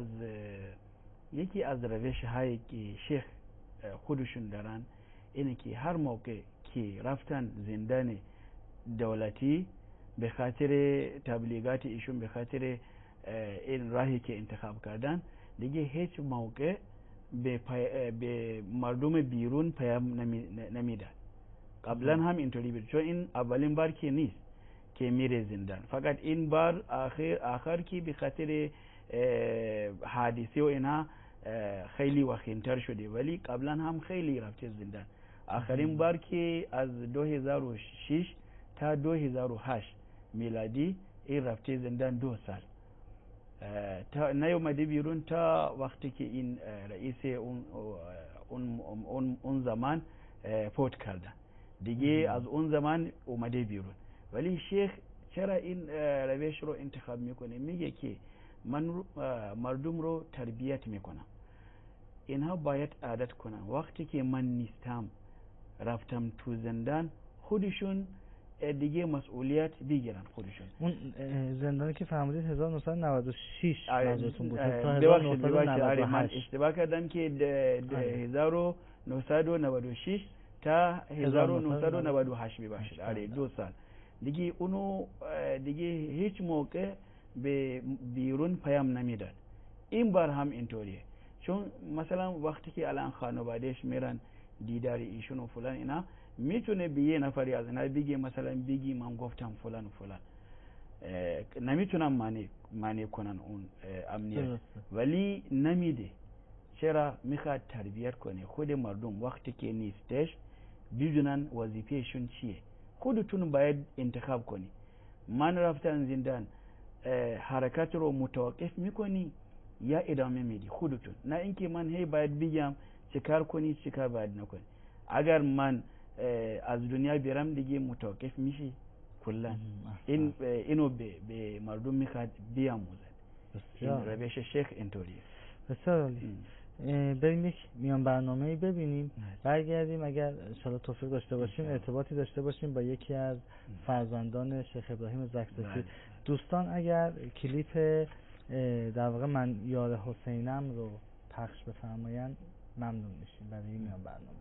Speaker 2: یکی از روش هایی که شیخ خودشون دارن اینه که هر موقع که رفتن زندان دولتی به خاطر تبلیغات ایشون، به خاطر این راهی که انتخاب کردن، دیگه هیچ موقع به, به مردم بیرون پیام نمیدن. قبلا هم اینطوری بود، چون این اولین بار که نیست که میره زندان، فقط این بار آخر آخر که به خاطر حادثه و اینا خیلی وخیمتر شده، ولی قبلا هم خیلی رفته زندان. آخرین بار که از دو هزار و شش تا دو هزار و هشت میلادی این رفته زندان دو سال، تا نیومده بیرون تا وقتی که این رئیس اون اون اون, اون زمان فوت کردن، دیگه از اون زمان اومده بیرون. ولی شیخ چرا این روش رو انتخاب میکنه؟ میگه که من مردم رو تربیت میکنم، اینها باید عادت کنن وقتی که من نیستم رفتم تو زندان، خودشون دیگه مسئولیت بگیرن خودشون.
Speaker 1: اون زندانی که فرمودید هزار و نهصد و نود و شش منظورتون بود تا
Speaker 2: هزار
Speaker 1: و نهصد و نود و هشت؟
Speaker 2: من اشتباه کردم که هزار و نهصد و نود و شش تا هزار و نهصد و نود و هشت ببخشید. آره دو سال دیگه اونو دیگه هیچ موقع به بیرون پیام نمیدن. این بار هم اینطوریه، چون مثلا وقتی که الان خانوادهش میرن دیدار ایشون و فلان اینا، میتونه به یه نفری از اینا بگی مثلا بگی من گفتم فلان و فلان، نمیتونم معنی معنی کنن اون امنیت، ولی نمیده. چرا؟ میخواد تربیت کنه خود مردم وقتی که نیستش بدونن وظیفهشون چیه. خودتون باید انتخاب کنی. من رفتن زندان حرکت رو متوقف میکنی یا ادامه میدی خودتون، نه اینکه من هی باید بگم چه کار کنی چه کار باید نکنی. اگر من از دنیا بیرم دیگه متوقف میشی کلا. این اینو به, به مردم میخواد بیاموزد. این روش شیخ اینطوریه.
Speaker 1: بسیار عالی. بریم یک میان برنامه‌ای ببینیم، برگردیم اگر انشالله توفیق داشته باشیم ارتباطی داشته باشیم با یکی از فرزندان شیخ ابراهیم زکزاکی. دوستان اگر کلیپ در واقع من یار حسینم رو پخش بفرمایند ممنون میشیم برای این میان برنامه.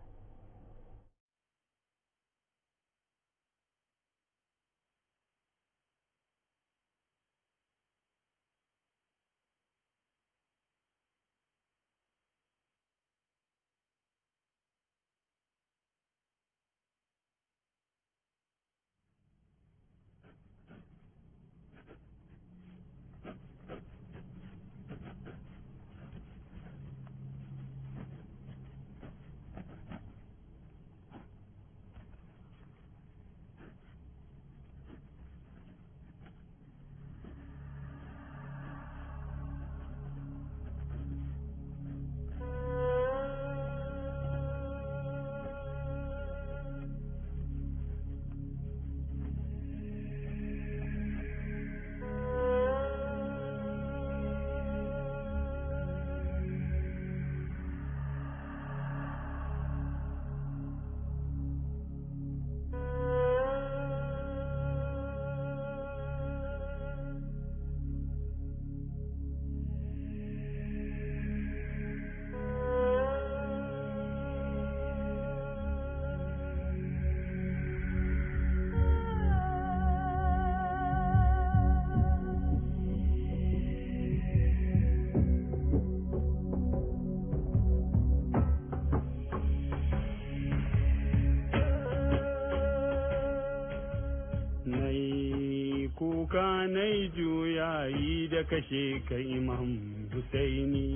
Speaker 5: kuka nai juyayi da kashe ka Imam Husaini.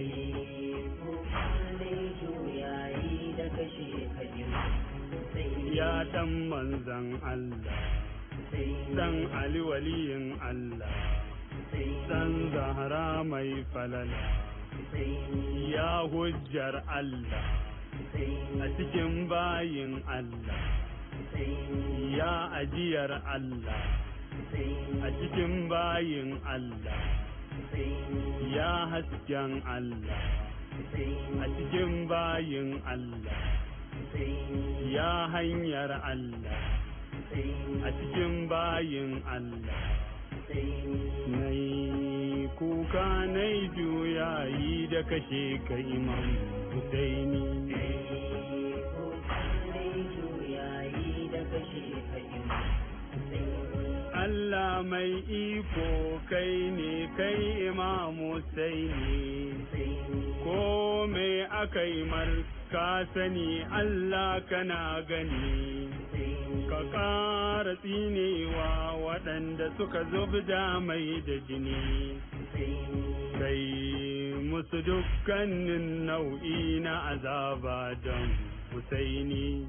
Speaker 5: Ya dan manzan Allah, dan Ali waliyin Allah, dan Zahra mai falala, ya hujjar Allah a cikin bayin Allah, ya ajiyar Allah a cikin bayin Allah, ya hasken Allah a cikin bayin Allah, ya hanyar Allah a cikin bayin Allah. Nai kuka nai juyayi da kashe ka Imam Husaini. Allah mai iko kai ne kai Imam Husaini, ko me aka yi marka sani Allah kana gani, ka ƙara tsinewa waɗanda suka zubda mai da jini, kai musu dukkanin nau'i na azaba don Husaini.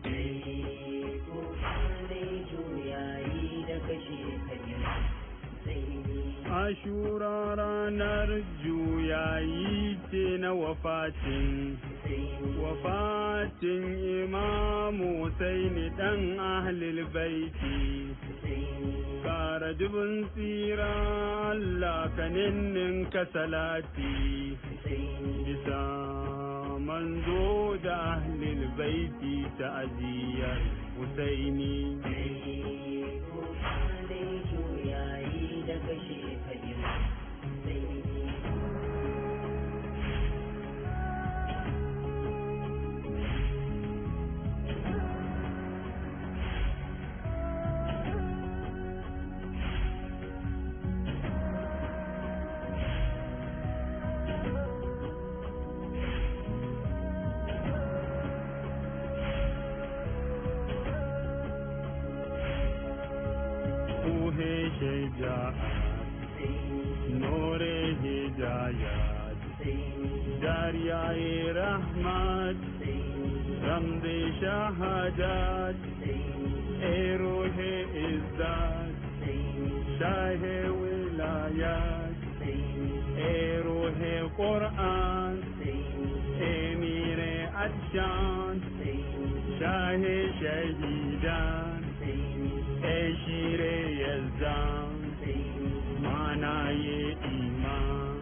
Speaker 5: Ashura ranar juyayi ce na wafatin, wafatin Imamu Husaini ɗan ahlil baiti. Kara dubin tsira Allah ka ninnin ka salati, bisa manzo da ahlil baiti ta aziyar Husaini نور هدایت دریای رحمت رمز شهادت ای روح عزت شاه ولایت ای روح قرآن امیر عطشان شاه شهیدان ای شیر یزدان معنای ایمان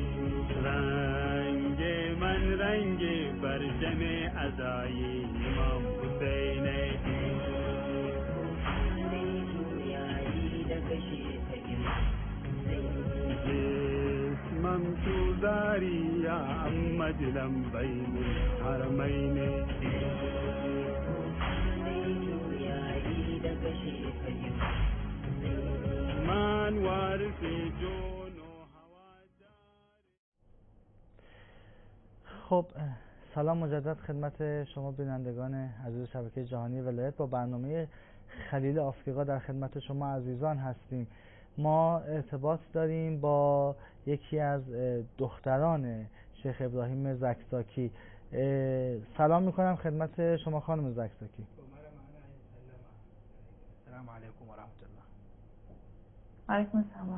Speaker 5: رنگ من رنگ پرچم عزای امام حسین جسمم تو داری یا احمد لمبین الحرمین من وارث جون و
Speaker 1: خب سلام مجدد خدمت شما بینندگان عزیز شبکه جهانی ولایت. با برنامه خلیل آفریقا در خدمت شما عزیزان هستیم. ما ارتباط داریم با یکی از دختران شیخ ابراهیم زکزاکی. سلام میکنم خدمت شما خانم زکزاکی.
Speaker 2: السلام علیکم و رحمت الله.
Speaker 6: علیکم السلام.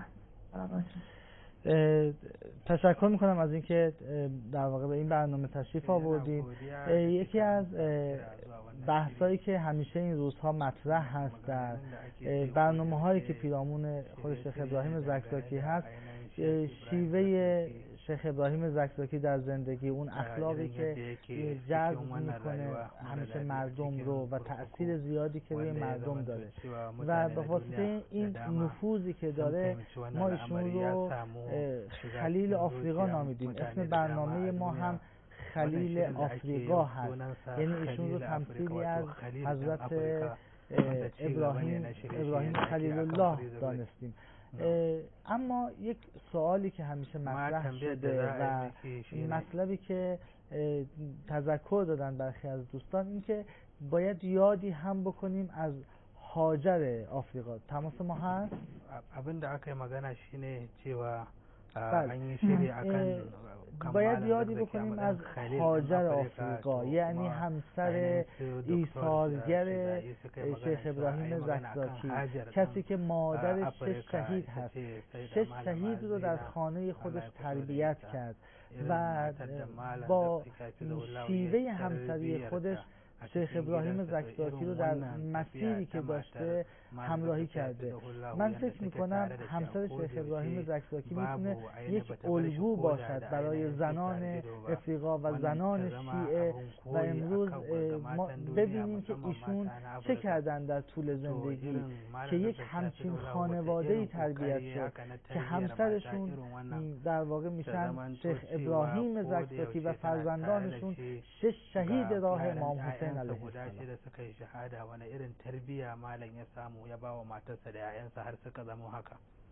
Speaker 1: تشکر میکنم از اینکه در واقع به این برنامه تشریف آوردید. یکی از بحثایی که همیشه این روزها مطرح هست در برنامه هایی که پیرامون خود شیخ ابراهیم زکزاکی هست، شیوه شیخ ابراهیم زکزاکی در زندگی، اون اخلاقی که جذب میکنه همیشه مردم رو و تأثیر زیادی که روی مردم داره و به واسطه این نفوذی که داره ما ایشون رو خلیل آفریقا نامیدیم. اسم برنامه ما هم خلیل آفریقا هست، یعنی ایشون رو تمثیلی از حضرت ابراهیم ابراهیم خلیل الله دانستیم. اما یک سوالی که همیشه مطرح شده و مطلبی که تذکر دادن برخی از دوستان این که باید یادی هم بکنیم از هاجر آفریقا. تماس ما هست؟
Speaker 2: abin da aka yi magana shine cewa
Speaker 1: an yi shiri akan باید یادی بکنیم از هاجر آفریقا، یعنی همسر ایثارگر شیخ ابراهیم زکزاکی، کسی که مادر شش شهید هست. شش شهید رو در خانه خودش تربیت کرد و با شیوه همسری خودش شیخ ابراهیم زکزاکی رو در مسیری که داشته همراهی کرده. من فکر میکنم همسر شیخ ابراهیم زکزاکی میتونه یک الگو باشد برای زنان افریقا و زنان شیعه و امروز ما ببینیم که ایشون چه کردن در طول زندگی که یک همچین خانواده‌ای تربیت شد که همسرشون در واقع میشن شیخ ابراهیم زکزاکی و فرزندانشون شش شهید راه امام حسین علیه السلام.
Speaker 2: da suka yi shahada wani irin tarbiyya malam ya samu ya bawa matarsa da 'ya'yansa har suka zama haka.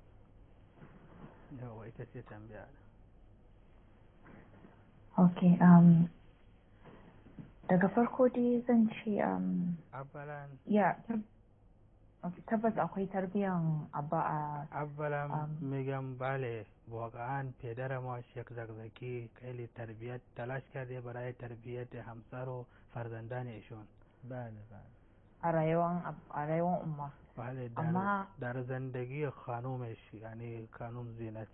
Speaker 2: Yawa ita ce tambaya.
Speaker 6: Okay, um daga farko dai zan ce um
Speaker 2: Abbalan
Speaker 6: ya tabbas akwai tarbiyan abba a
Speaker 2: Abbalan میگم بله واقعا پدر ما شیخ زکزاکی خیلی تربیت تلاش کرده برای تربیت همسر و فرزندان ایشون.
Speaker 1: بله بله.
Speaker 6: a rayuwar a rayuwar umma.
Speaker 2: بله در
Speaker 6: amma
Speaker 2: در زندگی خانومش یعنی خانم زینت.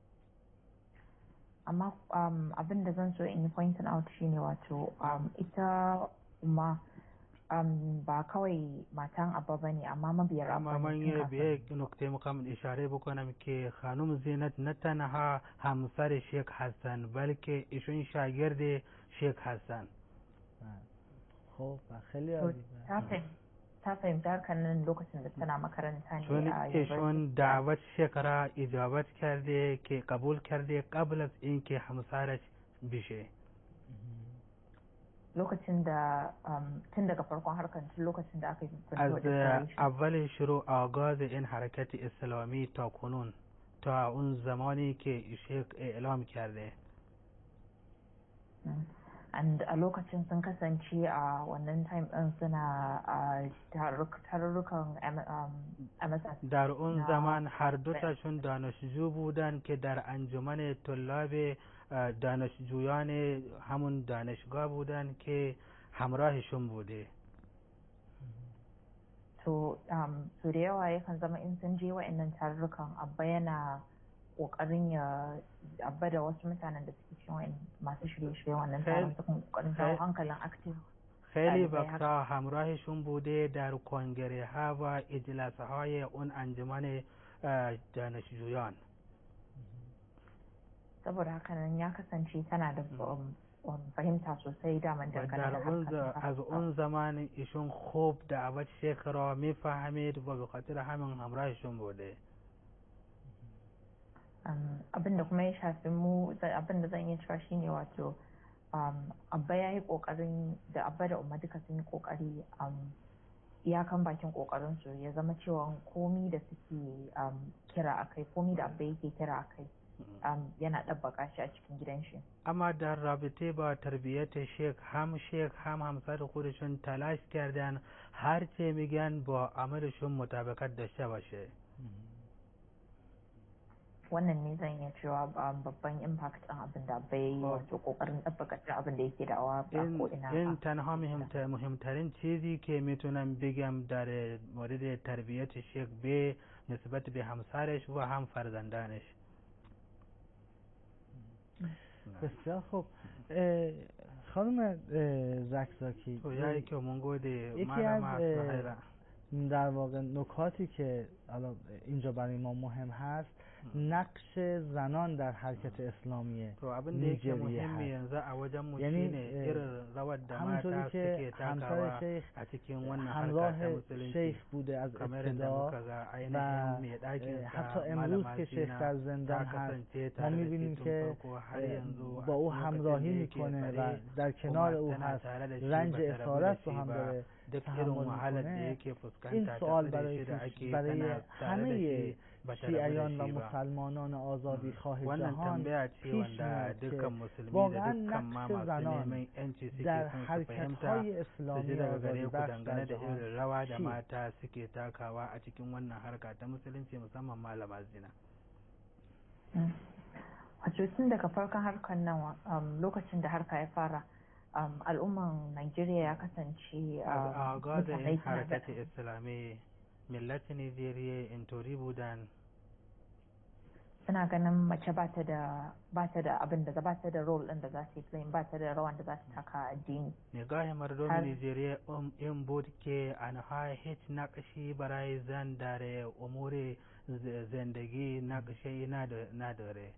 Speaker 6: amma um, abin da zan so in yi pointing out shine wato um, ita umma um, ba kawai matan abba bane amma mabiyar abba
Speaker 2: اما من یه به یک نکته میخوام اشاره بکنم که خانم زینت نه تنها همسر شیخ هستن بلکه ایشون شاگرد شیخ هستن.
Speaker 1: خب خیلی عالی.
Speaker 6: ta fahimci harkar nan lokacin da tana makaranta ne
Speaker 7: چون
Speaker 6: a
Speaker 7: ایشون دعوت شیخ را اجابت کرده که قبول کرده قبل از اینکه همسرش بشه.
Speaker 6: lokacin da um, tun daga farkon harkar tun lokacin da aka yi
Speaker 7: از اول شروع آغاز این حرکت اسلامی تا کنون تا اون زمانی که شیخ اعلام کرده.
Speaker 6: and a lokacin sun kasance a wannan time din suna a tarurrukan M S S.
Speaker 7: در اون زمان هر دو تاشون دانشجو بودن که در انجمن طلاب دانشجویان همون دانشگاه بودن که همراهشون بوده.
Speaker 6: to um so da yawa yakan zama in sun je wa'annan tarurrukan abba yana kokarin ya abba da wasu mutanen da suke cikin masu shirye-shirye wannan taron su kuma kokarin jawo hankalin active
Speaker 7: خیلی وقتا همراهشون بوده در کنگره ها و اجلاس های اون انجمن دانشجویان.
Speaker 6: saboda haka nan ya kasance tana da fahimta sosai daman dangane da
Speaker 7: از اون زمان ایشون خوب دعوت شیخ را میفهمید و به خاطر همین همراهشون بوده.
Speaker 6: abinda kuma ya shafi mu abinda zan iya cewa shine wato abba ya yi kokarin da abba da umma duka sun yi kokari iyakan bakin kokarin su ya zama cewa komi da suke kira akai komi da abba yake kira akai yana ɗabbaka shi a cikin gidan shi.
Speaker 7: اما در رابطه با تربیت شیخ هم شیخ هم همسر خودشون تلاش کردن هر چه میگن با عملشون مطابقت داشته باشه.
Speaker 6: wannan ne zan iya cewa babban impact ɗin abin da bai wato kokarin ɗabbaka abin da yake da'awa ba ko ina.
Speaker 7: این تنها مهمترین چیزی که میتونم بگم در مورد تربیت شیخ به نسبت به همسرش و هم فرزندانش.
Speaker 1: بسیار خوب. خانم زکزاکی یکی از در واقع نکاتی که الان اینجا برای ما مهم هست نقش زنان در حرکت اسلامی نیجریه هست. یعنی همونطوری که همسر شیخ همراه شیخ بوده از ابتدا و حتی امروز که شیخ در زندان هست ما میبینیم که با او همراهی میکنه و در کنار او هست، رنج اسارت رو هم داره تحمل میکنه. این سوال برای برای همه شیعیان و مسلمانان آزادی خواه جهان پیش میاد که واقعا نقش زنان در حرکت های اسلامی آزادی بخش در جهان چیه؟
Speaker 6: wato tun daga farkon harkar nan lokacin da harka ya fara al'umman Najeriya ya kasance
Speaker 7: آغاز این حرکت اسلامی ملت نیجریه اینطوری بودن
Speaker 6: suna ganin mace ba ta da ba ta da abin da ba ta da role din da za ta yi play ba ta da rawan da za ta taka addini.
Speaker 7: نگاه مردم نیجریه این بود که آنها هیچ نقشی برای زن در امور زندگی نقشی نداره.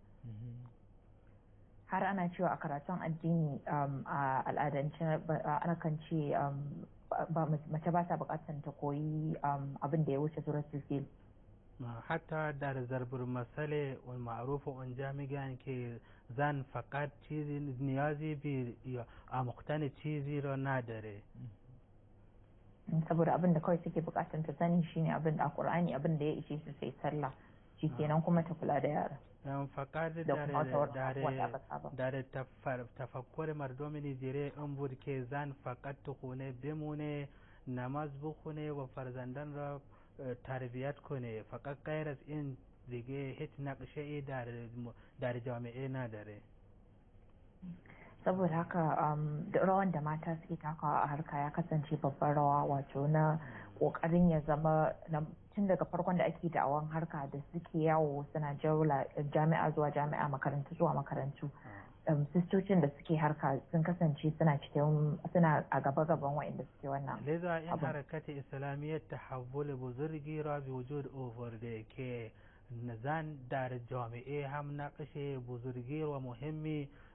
Speaker 6: har ana cewa a karatun addini a al'adance ana kan ce mace ba ta bukatar ta koyi abin da ya wuce suratul fil.
Speaker 7: حتی در ضرب المثل و معروف اونجا میگن که زن فقط چیزی نیازی به آموختن چیزی رو نداره.
Speaker 6: saboda abin da kawai suke bukatar ta sani shine abin da a Qur'ani abin da ya ishe su sai sallah shikenan kuma ta kula da yara.
Speaker 7: فقط در در تفکر مردم نیجریه این بود که زن فقط تو خونه بمونه، نماز بخونه و فرزندان را تربیت کنه، فقط غیر از این دیگه هیچ نقشه ای در در جامعه نداره.
Speaker 6: saboda haka rawan da mata suke takawa a harka ya kasance babbar rawa wato na kokarin ya zama tun daga farkon da ake da'awan harka da suke yawo suna jaula jami'a zuwa jami'a makarantu zuwa makarantu sistocin da suke harka sun kasance suna cikin suna a gaba gaban wa'inda suke wannan
Speaker 7: لذا این حرکت اسلامی تحول بزرگی را به وجود آورده که زن در جامعه هم نقش بزرگی و مهمی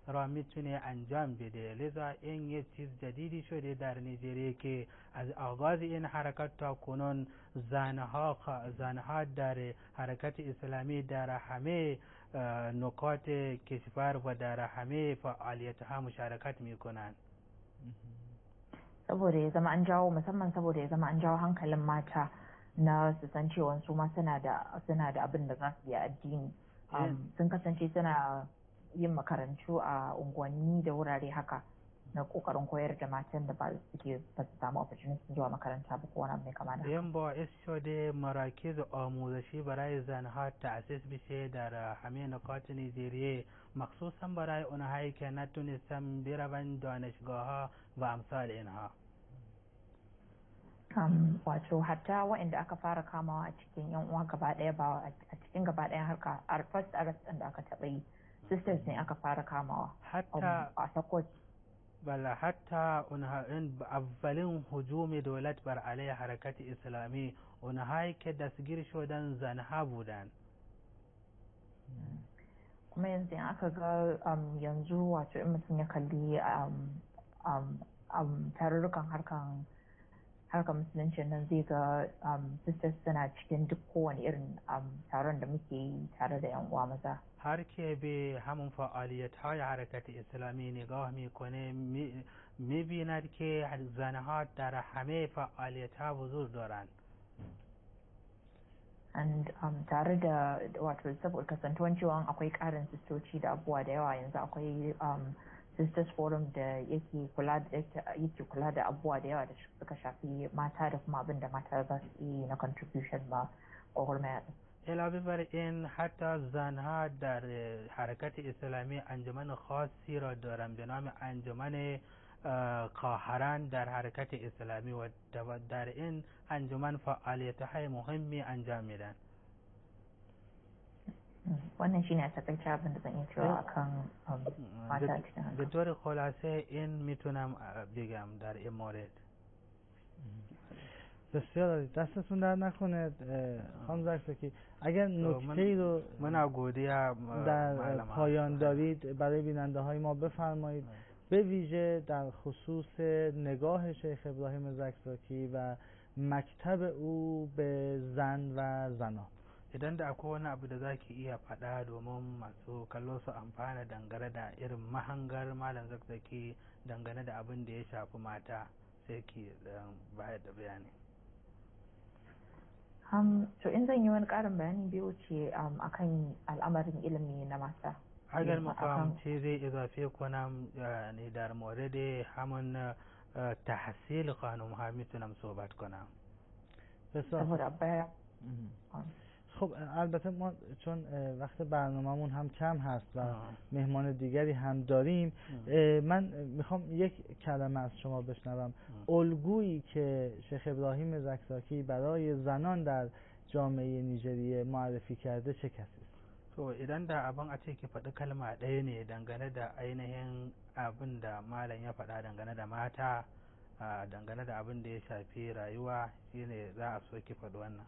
Speaker 7: را میتونه انجام بده. لذا این یه چیز جدیدی شده در نیجریه که از آغاز این حرکت تا کنون زنها زنها در حرکت اسلامی در همه نقاط کشور و در همه فعالیت ها مشارکت میکنند.
Speaker 6: saboda ya zama an jawo musamman saboda ya zama an jawo hankalin mata na su san cewa su ma suna da suna da abin da za su yi addini. Sun kasance suna yin makarantu a unguwanni da wurare haka na kokarin koyar da matan da ba suke ba su samu opportunity zuwa makaranta ba ko wani abu mai kama da
Speaker 7: این باعث شده مراکز آموزشی برای زنها تأسیس بشه در همه نقاط نیجریه، مخصوصا برای اونهایی که نتونستن بروند دانشگاه ها و امثال اینها.
Speaker 6: Um, wato hatta waɗanda aka fara kamawa a cikin yan uwa gaba ɗaya ba a cikin gaba ɗaya harka a first arrest ɗin da aka taɓa yi sisters ne aka fara kamawa
Speaker 7: hatta
Speaker 6: a Sokoto.
Speaker 7: بله حتی اونها این اولین هجوم دولت بر علیه حرکت اسلامی اونهایی که دستگیر شدن زنها بودن.
Speaker 6: kuma yanzu aka ga yanzu wato in mutum ya kalli tarurrukan harkan harkar musulunci nan zai ga sisters suna cikin duk kowane irin taron da muke yi tare da yan uwa maza.
Speaker 7: هر که به همون فعالیت های حرکت اسلامی نگاه میکنه میبیند که زنها در همه فعالیت ها حضور دارند.
Speaker 6: and um, tare da wato saboda kasantuwan cewa akwai karin sistoci da abubuwa da yawa yanzu akwai um, sisters forum da yake kula da yake kula da abubuwa da yawa da suka shafi mata da kuma abin da mata za su yi na contribution ma gwagwarmaya.
Speaker 7: علاوه بر این حتی زنها در حرکت اسلامی انجمن خاصی را دارند به نام انجمن قاهران در حرکت اسلامی و در این انجمن فعالیت‌های مهمی انجام میدن.
Speaker 6: wannan shine a takaice abin da zan iya cewa akan mata cikin
Speaker 7: به طور خلاصه این میتونم بگم در این مورد.
Speaker 1: بسیار دستتون در نکنه خانم زکزاکی، اگر نکته‌ای رو
Speaker 7: من گودیا
Speaker 1: در پایان دارید برای بیننده های ما بفرمایید، به ویژه در خصوص نگاه شیخ ابراهیم زکزاکی و مکتب او به زن و زنان.
Speaker 7: idan da akwai wani abu da zaki iya faɗa domin masu kallo su amfana dangane da irin mahangar malam Zakzaki dangane da abin da ya shafi mata, sai ki bayar da bayani.
Speaker 6: Um, to in zan yi wani ƙarin bayani bai wuce um, akan al'amarin ilimi na mata.
Speaker 7: اگر مفهم چیزی اضافه کنم یعنی در مورد همون تحصیل خانم ها میتونم صحبت کنم.
Speaker 1: بسیار خب البته ما چون وقت برنامه‌مون هم کم هست و آه. مهمان دیگری هم داریم، من میخوام یک کلمه از شما بشنوم. الگویی که شیخ ابراهیم زکزاکی برای زنان در جامعه نیجریه معرفی کرده چه کسی است؟
Speaker 7: to idan da abin a ce ki faɗi kalma ɗaya ne dangane da ainihin abin da malam ya faɗa dangane da mata, dangane da abin da ya shafi rayuwa, shine za a so ki faɗi wannan.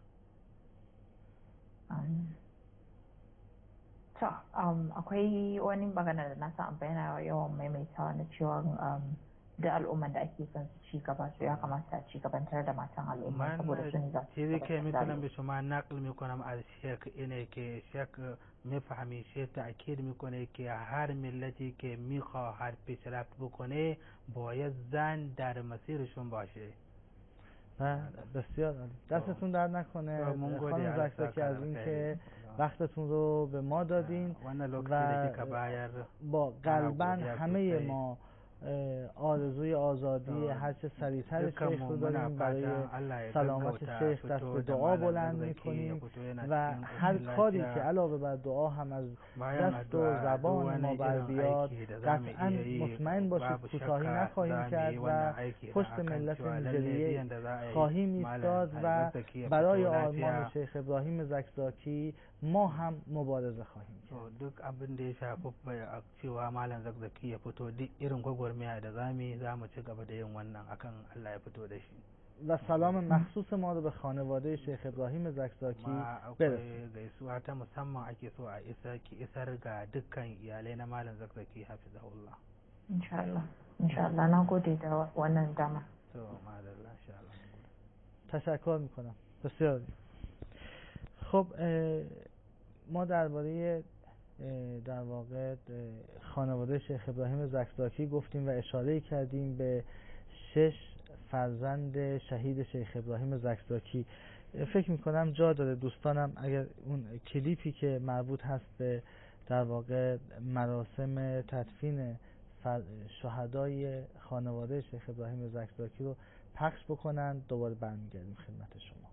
Speaker 6: to akwai wani magana da na san yana yawan maimaitawa na cewa da al'umman da ake son su ci gaba su ya kamata a ci gabantar da matan al'umma saboda sun za
Speaker 7: su چیزی که میتونم به شما نقل میکنم از شیخ اینه که شیخ میفهمی، شیخ تأکید میکنه که هر ملتی که میخواهد پیشرفت بکنه باید زن در مسیرشون باشه.
Speaker 1: بسیار دستتون در نکنه خانم زکزاکی از این که وقتتون رو به ما دادین و با قلباً همه ما آرزوی آزادی هرچه سریعتر شیخ رو داریم، برای سلامت شیخ دست به دعا بلند میکنیم و هر کاری که علاوه بر دعا هم از دست و زبان ما بر بیاد قطعا مطمئن باشید کوتاهی نخواهیم کرد و پشت ملت نیجریه خواهیم ایستاد و برای آرمان شیخ ابراهیم زکزاکی ما هم مبارزه خواهیم کرد.
Speaker 7: duk abin da ya shafi cewa malam Zakzaki ya fito duk irin gwagwarmaya da zamu za mu ci gaba da yin wannan akan Allah ya fito da shi.
Speaker 1: و سلام مخصوص ما رو به خانواده شیخ ابراهیم زکزاکی برسونید.
Speaker 7: gaisuwa ta musamman ake so a isa ki isar ga dukkan iyalai na malam Zakzaki hafizahullah.
Speaker 6: insha Allah insha Allah na gode da wannan dama.
Speaker 7: to madalla insha Allah.
Speaker 1: تشکر میکنم. بسیار. خب ما درباره در واقع خانواده شیخ ابراهیم زکزاکی گفتیم و اشاره کردیم به شش فرزند شهید شیخ ابراهیم زکزاکی. فکر میکنم جا داره دوستانم اگر اون کلیپی که مربوط هست به در واقع مراسم تدفین شهدای خانواده شیخ ابراهیم زکزاکی رو پخش بکنن، دوباره برمیگردیم خدمت شما.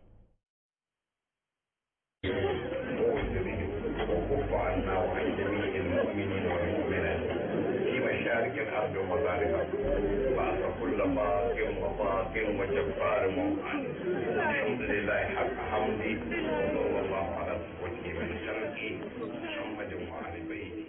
Speaker 8: وكف عنا وعن جميع المؤمنين والمؤمنات في مشارق الارض ومغاربها بعث كل باق وباق وجبار موعد الحمد لله حق حمدي وصلى الله على صفوته من خلقه محمد وعلى بيته.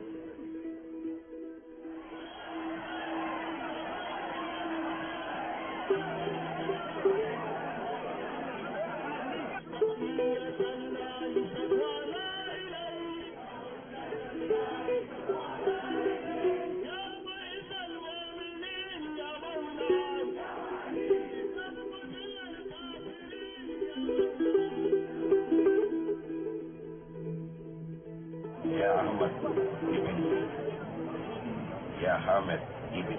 Speaker 8: يا أحمد ابن يا حامد ابن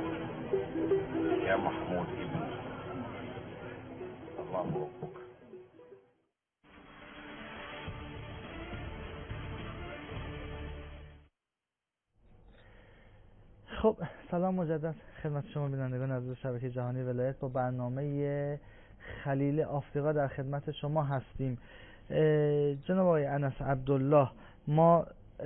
Speaker 8: يا محمود ابن الله ربك.
Speaker 1: خب سلام مجدد خدمت شما بینندگان عزیز شبکه جهانی ولایت. با برنامه خلیل آفریقا در خدمت شما هستیم. جناب آقای انس عبدالله، ما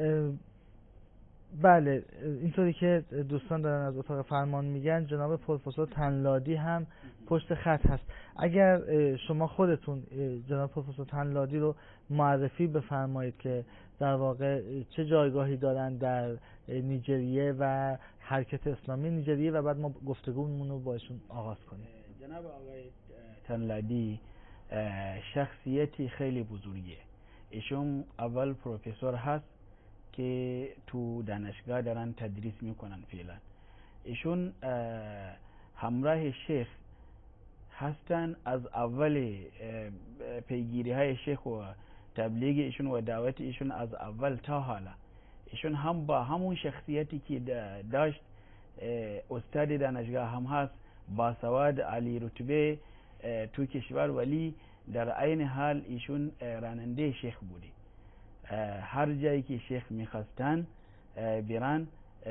Speaker 1: بله اینطوری که دوستان دارن از اتاق فرمان میگن جناب پروفسور تنلادی هم پشت خط هست. اگر شما خودتون جناب پروفسور تنلادی رو معرفی بفرمایید که در واقع چه جایگاهی دارن در نیجریه و حرکت اسلامی نیجریه و بعد ما گفتگومون رو با ایشون آغاز کنیم.
Speaker 2: جناب آقای تنلادی شخصیتی خیلی بزرگیه. ایشون اول پروفسور هست که تو دانشگاه دارن تدریس میکنن فعلا. ایشون همراه شیخ هستن، از اول پیگیری های شیخ و تبلیغ ایشون و دعوت ایشون از اول تا حالا. ایشون هم با همون شخصیتی که داشت استاد دانشگاه هم هست، با سواد علی رتبه تو کشور، ولی در عین حال ایشون راننده شیخ بودی. هر جایی که شیخ میخواستن برن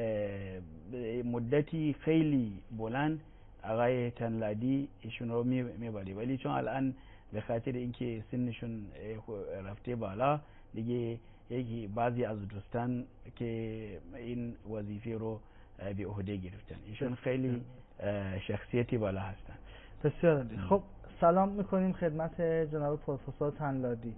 Speaker 2: مدتی خیلی بلند آقای تنلادی ایشون رو میبری، ولی چون الان به خاطر اینکه سنشون رفته بالا دیگه یکی بعضی از دوستان که این وظیفه رو به عهده گرفتن. ایشون خیلی شخصیتی بالا هستن.
Speaker 1: بسیار خب سلام میکنیم خدمت جناب پروفسور تنلادی.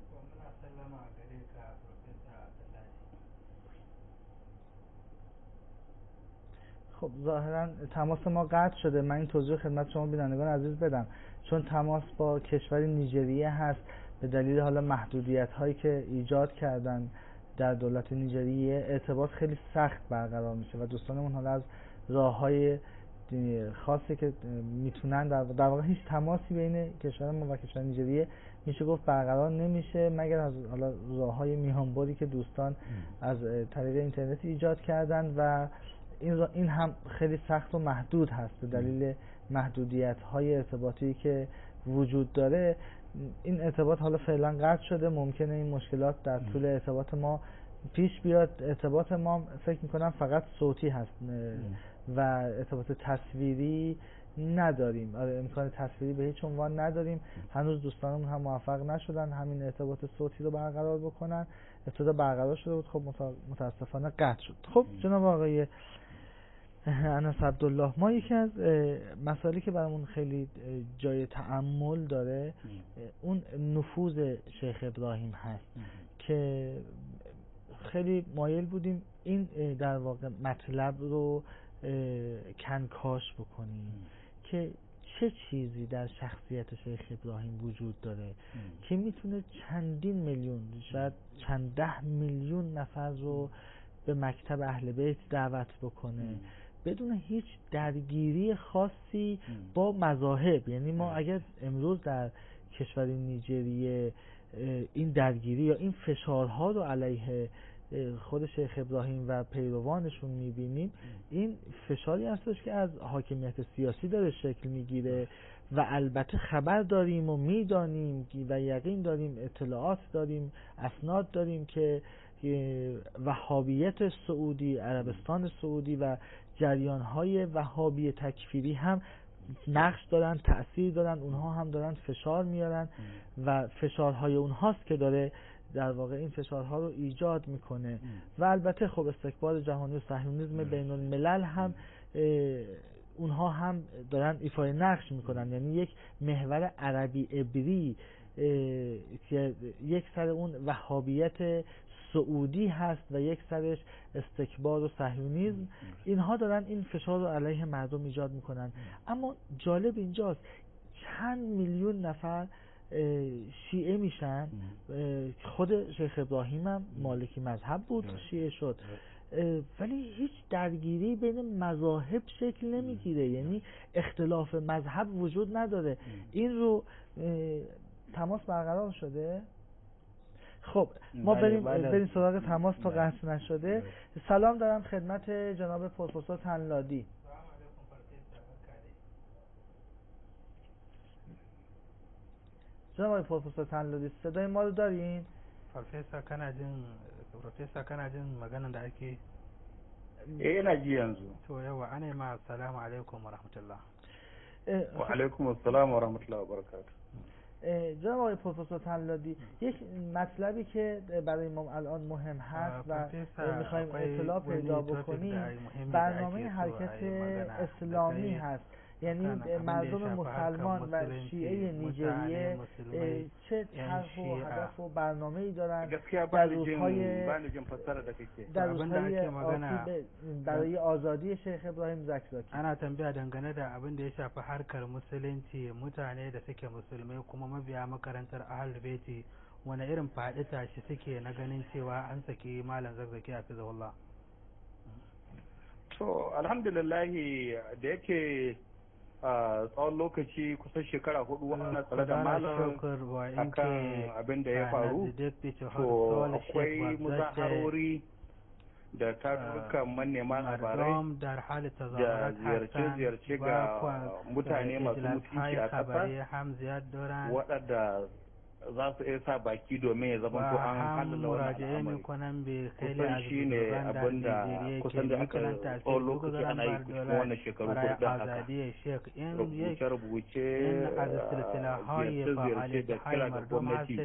Speaker 1: خب ظاهرا تماس ما قطع شده. من این توضیح خدمت شما بینندگان عزیز بدم، چون تماس با کشور نیجریه هست به دلیل حالا محدودیت هایی که ایجاد کردن در دولت نیجریه ارتباط خیلی سخت برقرار میشه و دوستانمون حالا از راه های خاصی که میتونن در, در واقع هیچ تماسی بین کشور ما و کشور نیجریه میشه گفت برقرار نمیشه مگر از حالا راه های میانبری که دوستان از طریق اینترنت ایجاد کردن و این این هم خیلی سخت و محدود هست به دلیل محدودیت های ارتباطی که وجود داره. این ارتباط حالا فعلا قطع شده، ممکنه این مشکلات در طول ارتباط ما پیش بیاد. ارتباط ما فکر میکنم فقط صوتی هست و ارتباط تصویری نداریم. آره امکان تصویری به هیچ عنوان نداریم. هنوز دوستانمون هم موفق نشدن همین ارتباط صوتی رو برقرار بکنن. ابتدا برقرار شده بود، خب متاسفانه قطع شد. خب جناب آقای انس عبدالله، ما یکی از مسائلی که برامون خیلی جای تأمل داره اون نفوذ شیخ ابراهیم هست که خیلی مایل بودیم این در واقع مطلب رو کنکاش بکنیم که چه چیزی در شخصیت شیخ ابراهیم وجود داره که میتونه چندین میلیون شاید چند ده میلیون نفر رو به مکتب اهل بیت دعوت بکنه ام. بدون هیچ درگیری خاصی ام. با مذاهب. یعنی ما ام. اگر امروز در کشور نیجریه این درگیری یا این فشارها رو علیه خود شیخ ابراهیم و پیروانشون میبینیم، این فشاری هستش که از حاکمیت سیاسی داره شکل میگیره و البته خبر داریم و میدانیم و یقین داریم، اطلاعات داریم، اسناد داریم که وهابیت سعودی، عربستان سعودی و جریانهای وهابی تکفیری هم نقش دارن، تأثیر دارن، اونها هم دارن فشار میارن و فشارهای اونهاست که داره در واقع این فشارها رو ایجاد میکنه ام. و البته خب استکبار جهانی و صهیونیسم بین الملل هم اونها هم دارن ایفای نقش میکنن. یعنی یک محور عربی عبری که یک سر اون وهابیت سعودی هست و یک سرش استکبار و صهیونیسم، اینها دارن این فشار رو علیه مردم ایجاد میکنن. اما جالب اینجاست چند میلیون نفر شیعه میشن. خود شیخ ابراهیم هم مالکی مذهب بود، شیعه شد، ولی هیچ درگیری بین مذاهب شکل نمیگیره. یعنی اختلاف مذهب وجود نداره. این رو تماس برقرار شده. خب ما بریم بریم سراغ تماس تا قطع نشده. سلام دارم خدمت جناب پروفسور تنلادی. جناب پروفسور تنلادی صدای ما رو دارین؟
Speaker 7: پروفسور kana jin Professor kana jin maganar da ake?
Speaker 9: eh ina ji yanzu.
Speaker 7: To yawa ana ma assalamu alaikum wa rahmatullah.
Speaker 9: wa alaikum assalam wa rahmatullah wa barakatuh.
Speaker 1: جناب آقای پروفسور تنلادی، یک مطلبی که برای ما الان مهم هست و میخوایم اطلاع پیدا بکنیم برنامه حرکت اسلامی هست. یعنی مردم مسلمان و شیعه نیجریه چه طرح و هدف و برنامه‌ای دارن در روزهای در روزهای آتی برای آزادی شیخ ابراهیم زکزاکی؟
Speaker 7: ana tambaya dangane da abin da ya shafi harkar musulunci, mutane da suke musulmai kuma mabiya makarantar ahlul baiti wani irin faɗi tashi suke na ganin cewa an saki malam Zakzaki a fizahullah.
Speaker 9: To alhamdulillah da yake a tsawon lokaci kusan shekara hudu ana tsare da malam akan abin da ya faru, to akwai muzaharori da tarurrukan manema labarai da ziyarce-ziyarce ga mutane masu mutunci a ƙasa waɗanda za su iya sa baki domin ya zama to an halala wannan al'amari. Kusan shi ne abin da kusan da aka tsawon lokaci ana yi cikin wannan shekaru hudu haka. Rubuce-rubuce, ziyarce-ziyarce da kira ga gwamnati.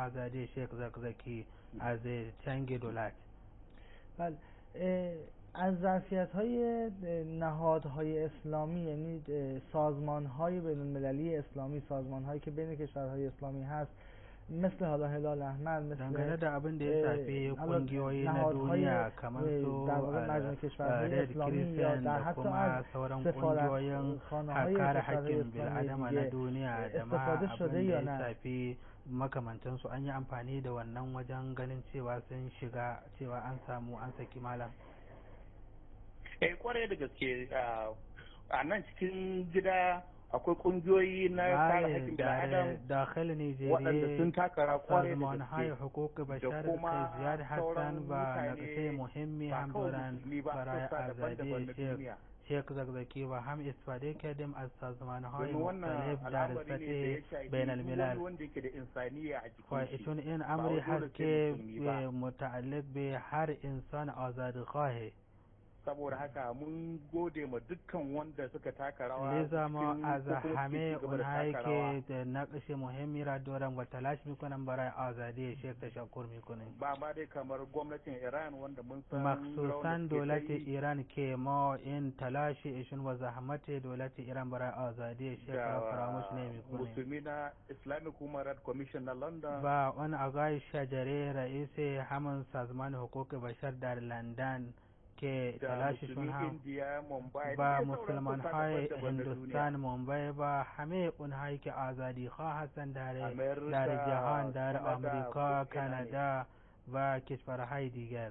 Speaker 1: از ظرفیت های نهادهای اسلامی، یعنی سازمان های بین المللی اسلامی، سازمان هایی که بین کشورهای اسلامی هست، مثل حالا هلال احمر، مثل
Speaker 7: dangane da abin da ya shafi kungiyoyi na duniya kamar su Red Crescent da kuma sauran kungiyoyin kare haƙƙin bil'adama na duniya da ma abin da ya shafi makamantansu, an yi amfani da wannan wajen ganin cewa sun shiga cewa an samu an saki malam.
Speaker 9: Eh kwarai da gaske a nan cikin gida akwai kungiyoyi na kare haƙƙin bil'adam waɗanda sun taka rawa kwarai da gaske da kuma sauran mutane ba kawai musulmi ba sassa daban-daban na duniya.
Speaker 7: شیخ زکزاکی و هم استفاده کردیم از سازمان‌های مختلف در سطح بین الملل و ایشون این امری هست که متعلق به هر انسان آزادخواهه.
Speaker 9: saboda haka mun gode ma dukkan wanda suka taka rawa
Speaker 7: لذا ما از همه اونهایی که نقش مهمی را دارن و تلاش میکنن برای آزادی شیخ تشکر میکنیم.
Speaker 9: ba ma dai kamar gwamnatin Iran wanda mun san
Speaker 7: مخصوصا دولت ایران که ما این تلاش ایشون و زحمت دولت ایران برای آزادی شیخ را فراموش نمیکنیم.
Speaker 9: مسلمین Islamic Human Rights Commission na London
Speaker 7: و اون آقای شجره رئیس همون سازمان حقوق بشر در لندن که تلاششون هم و مسلمان های هندوستان، ممبئی و همه اونهایی که آزادی خواه هستند در در جهان، در آمریکا، کانادا و کشورهای دیگر.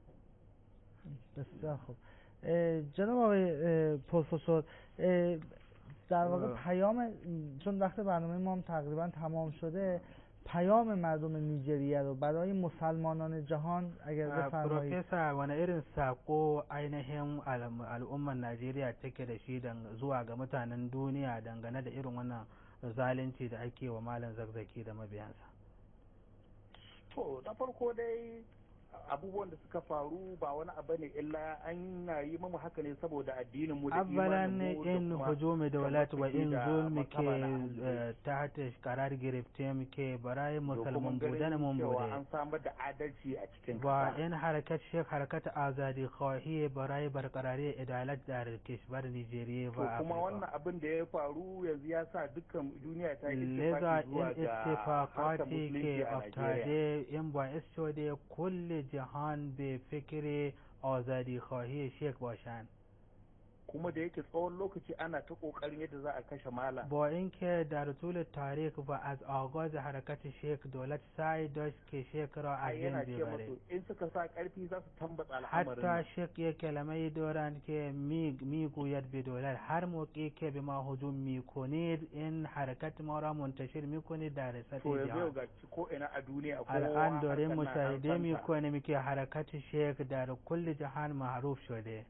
Speaker 1: بسیار خوب. جناب آقای پروفسور، در واقع پیام، چون وقت برنامه ما هم تقریبا تمام شده، پیام مردم نیجریه رو برای مسلمانان جهان اگر بفرمایید.
Speaker 7: Profesa, wani irin sako ainihin al'ummar Najeriya take da shi zuwa ga mutanen duniya dangane da irin wannan zalunci da ake wa Malam Zakzaki da mabiyansa?
Speaker 9: To, na farko dai abubuwan da suka faru ba wani abu ne illa an yi mamu haka ne saboda addinin mu da imanin mu da
Speaker 7: in hujumi dawlat wa in zulmi ke tahta qarar giriftem ke barayi musulman budana mun bude
Speaker 9: an samar da adalci a cikin
Speaker 7: wa in harakat shek harakat azadi khahi barayi barqarari idalat dar kishbar Nigeria ba
Speaker 9: kuma wannan abin da ya faru yanzu ya sa dukkan duniya ta yi
Speaker 7: ittifaqati ke aftade in ba isode kulli جهان به فکر آزادی خواهی شیخ باشند.
Speaker 9: kuma da yake tsawon lokaci ana ta kokarin yadda za a kashe malam
Speaker 7: با اینکه در طول تاریخ و از آغاز حرکت شیخ دولت سعی داشت که شیخ را از بین ببره.
Speaker 9: این suka sa karfi za su tambata al'amarin.
Speaker 7: حتی شیخ یک کلمه دارند که می میگوید به دولت هر موقعی که به ما هجوم میکنید این حرکت ما را منتشر میکنید در سطح جهان. الان داریم مشاهده میکنیم که حرکت شیخ در کل جهان معروف شده.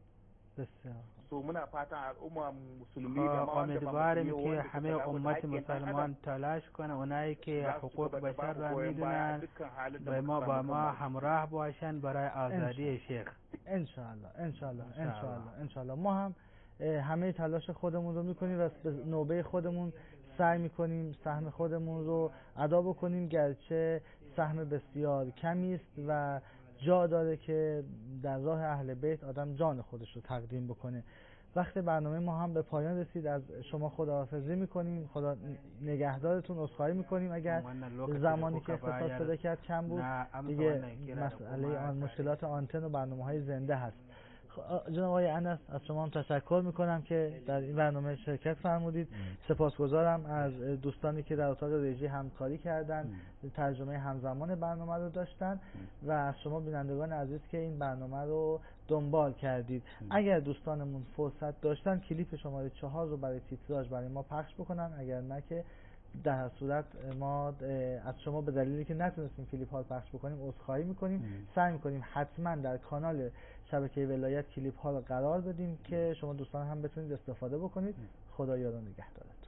Speaker 9: so muna fatan al'umma musulmi da ma wanda ba
Speaker 7: امیدواریم که همه امت مسلمان تلاش کنه، اونایی که حقوق بشر را میدونن با ما با ما همراه باشن برای آزادی شیخ.
Speaker 1: ان شاء الله ان شاء الله ان شاء الله ان شاء الله. ما هم همه تلاش خودمون رو میکنیم و به نوبه خودمون سعی میکنیم سهم خودمون رو ادا بکنیم، گرچه سهم بسیار کمی است و جا داره که در راه اهل بیت آدم جان خودش رو تقدیم بکنه. وقت برنامه ما هم به پایان رسید، از شما خداحافظی میکنیم، خدا نگهدارتون، عذرخواهی میکنیم اگر زمانی که اختصاص پیدا کرد کم بود، دیگه مسئله آن مشکلات آنتن و برنامه‌های زنده هست. جناب آقای انس، از شما هم تشکر میکنم که در این برنامه شرکت فرمودید. سپاسگزارم از دوستانی که در اتاق رژی همکاری کردن، ترجمه همزمان برنامه رو داشتن و از شما بینندگان عزیز که این برنامه رو دنبال کردید. اگر دوستانمون فرصت داشتن کلیپ شماره چهار رو برای تیتراژ برای ما پخش بکنن، اگر نه که در هر صورت ما از شما به دلیلی که نتونستیم کلیپ ها رو پخش بکنیم عذرخواهی میکنیم. سعی میکنیم حتما در کانال شبکه ولایت کلیپ ها رو قرار بدیم که شما دوستان هم بتونید استفاده بکنید. خدا یار و نگهدار.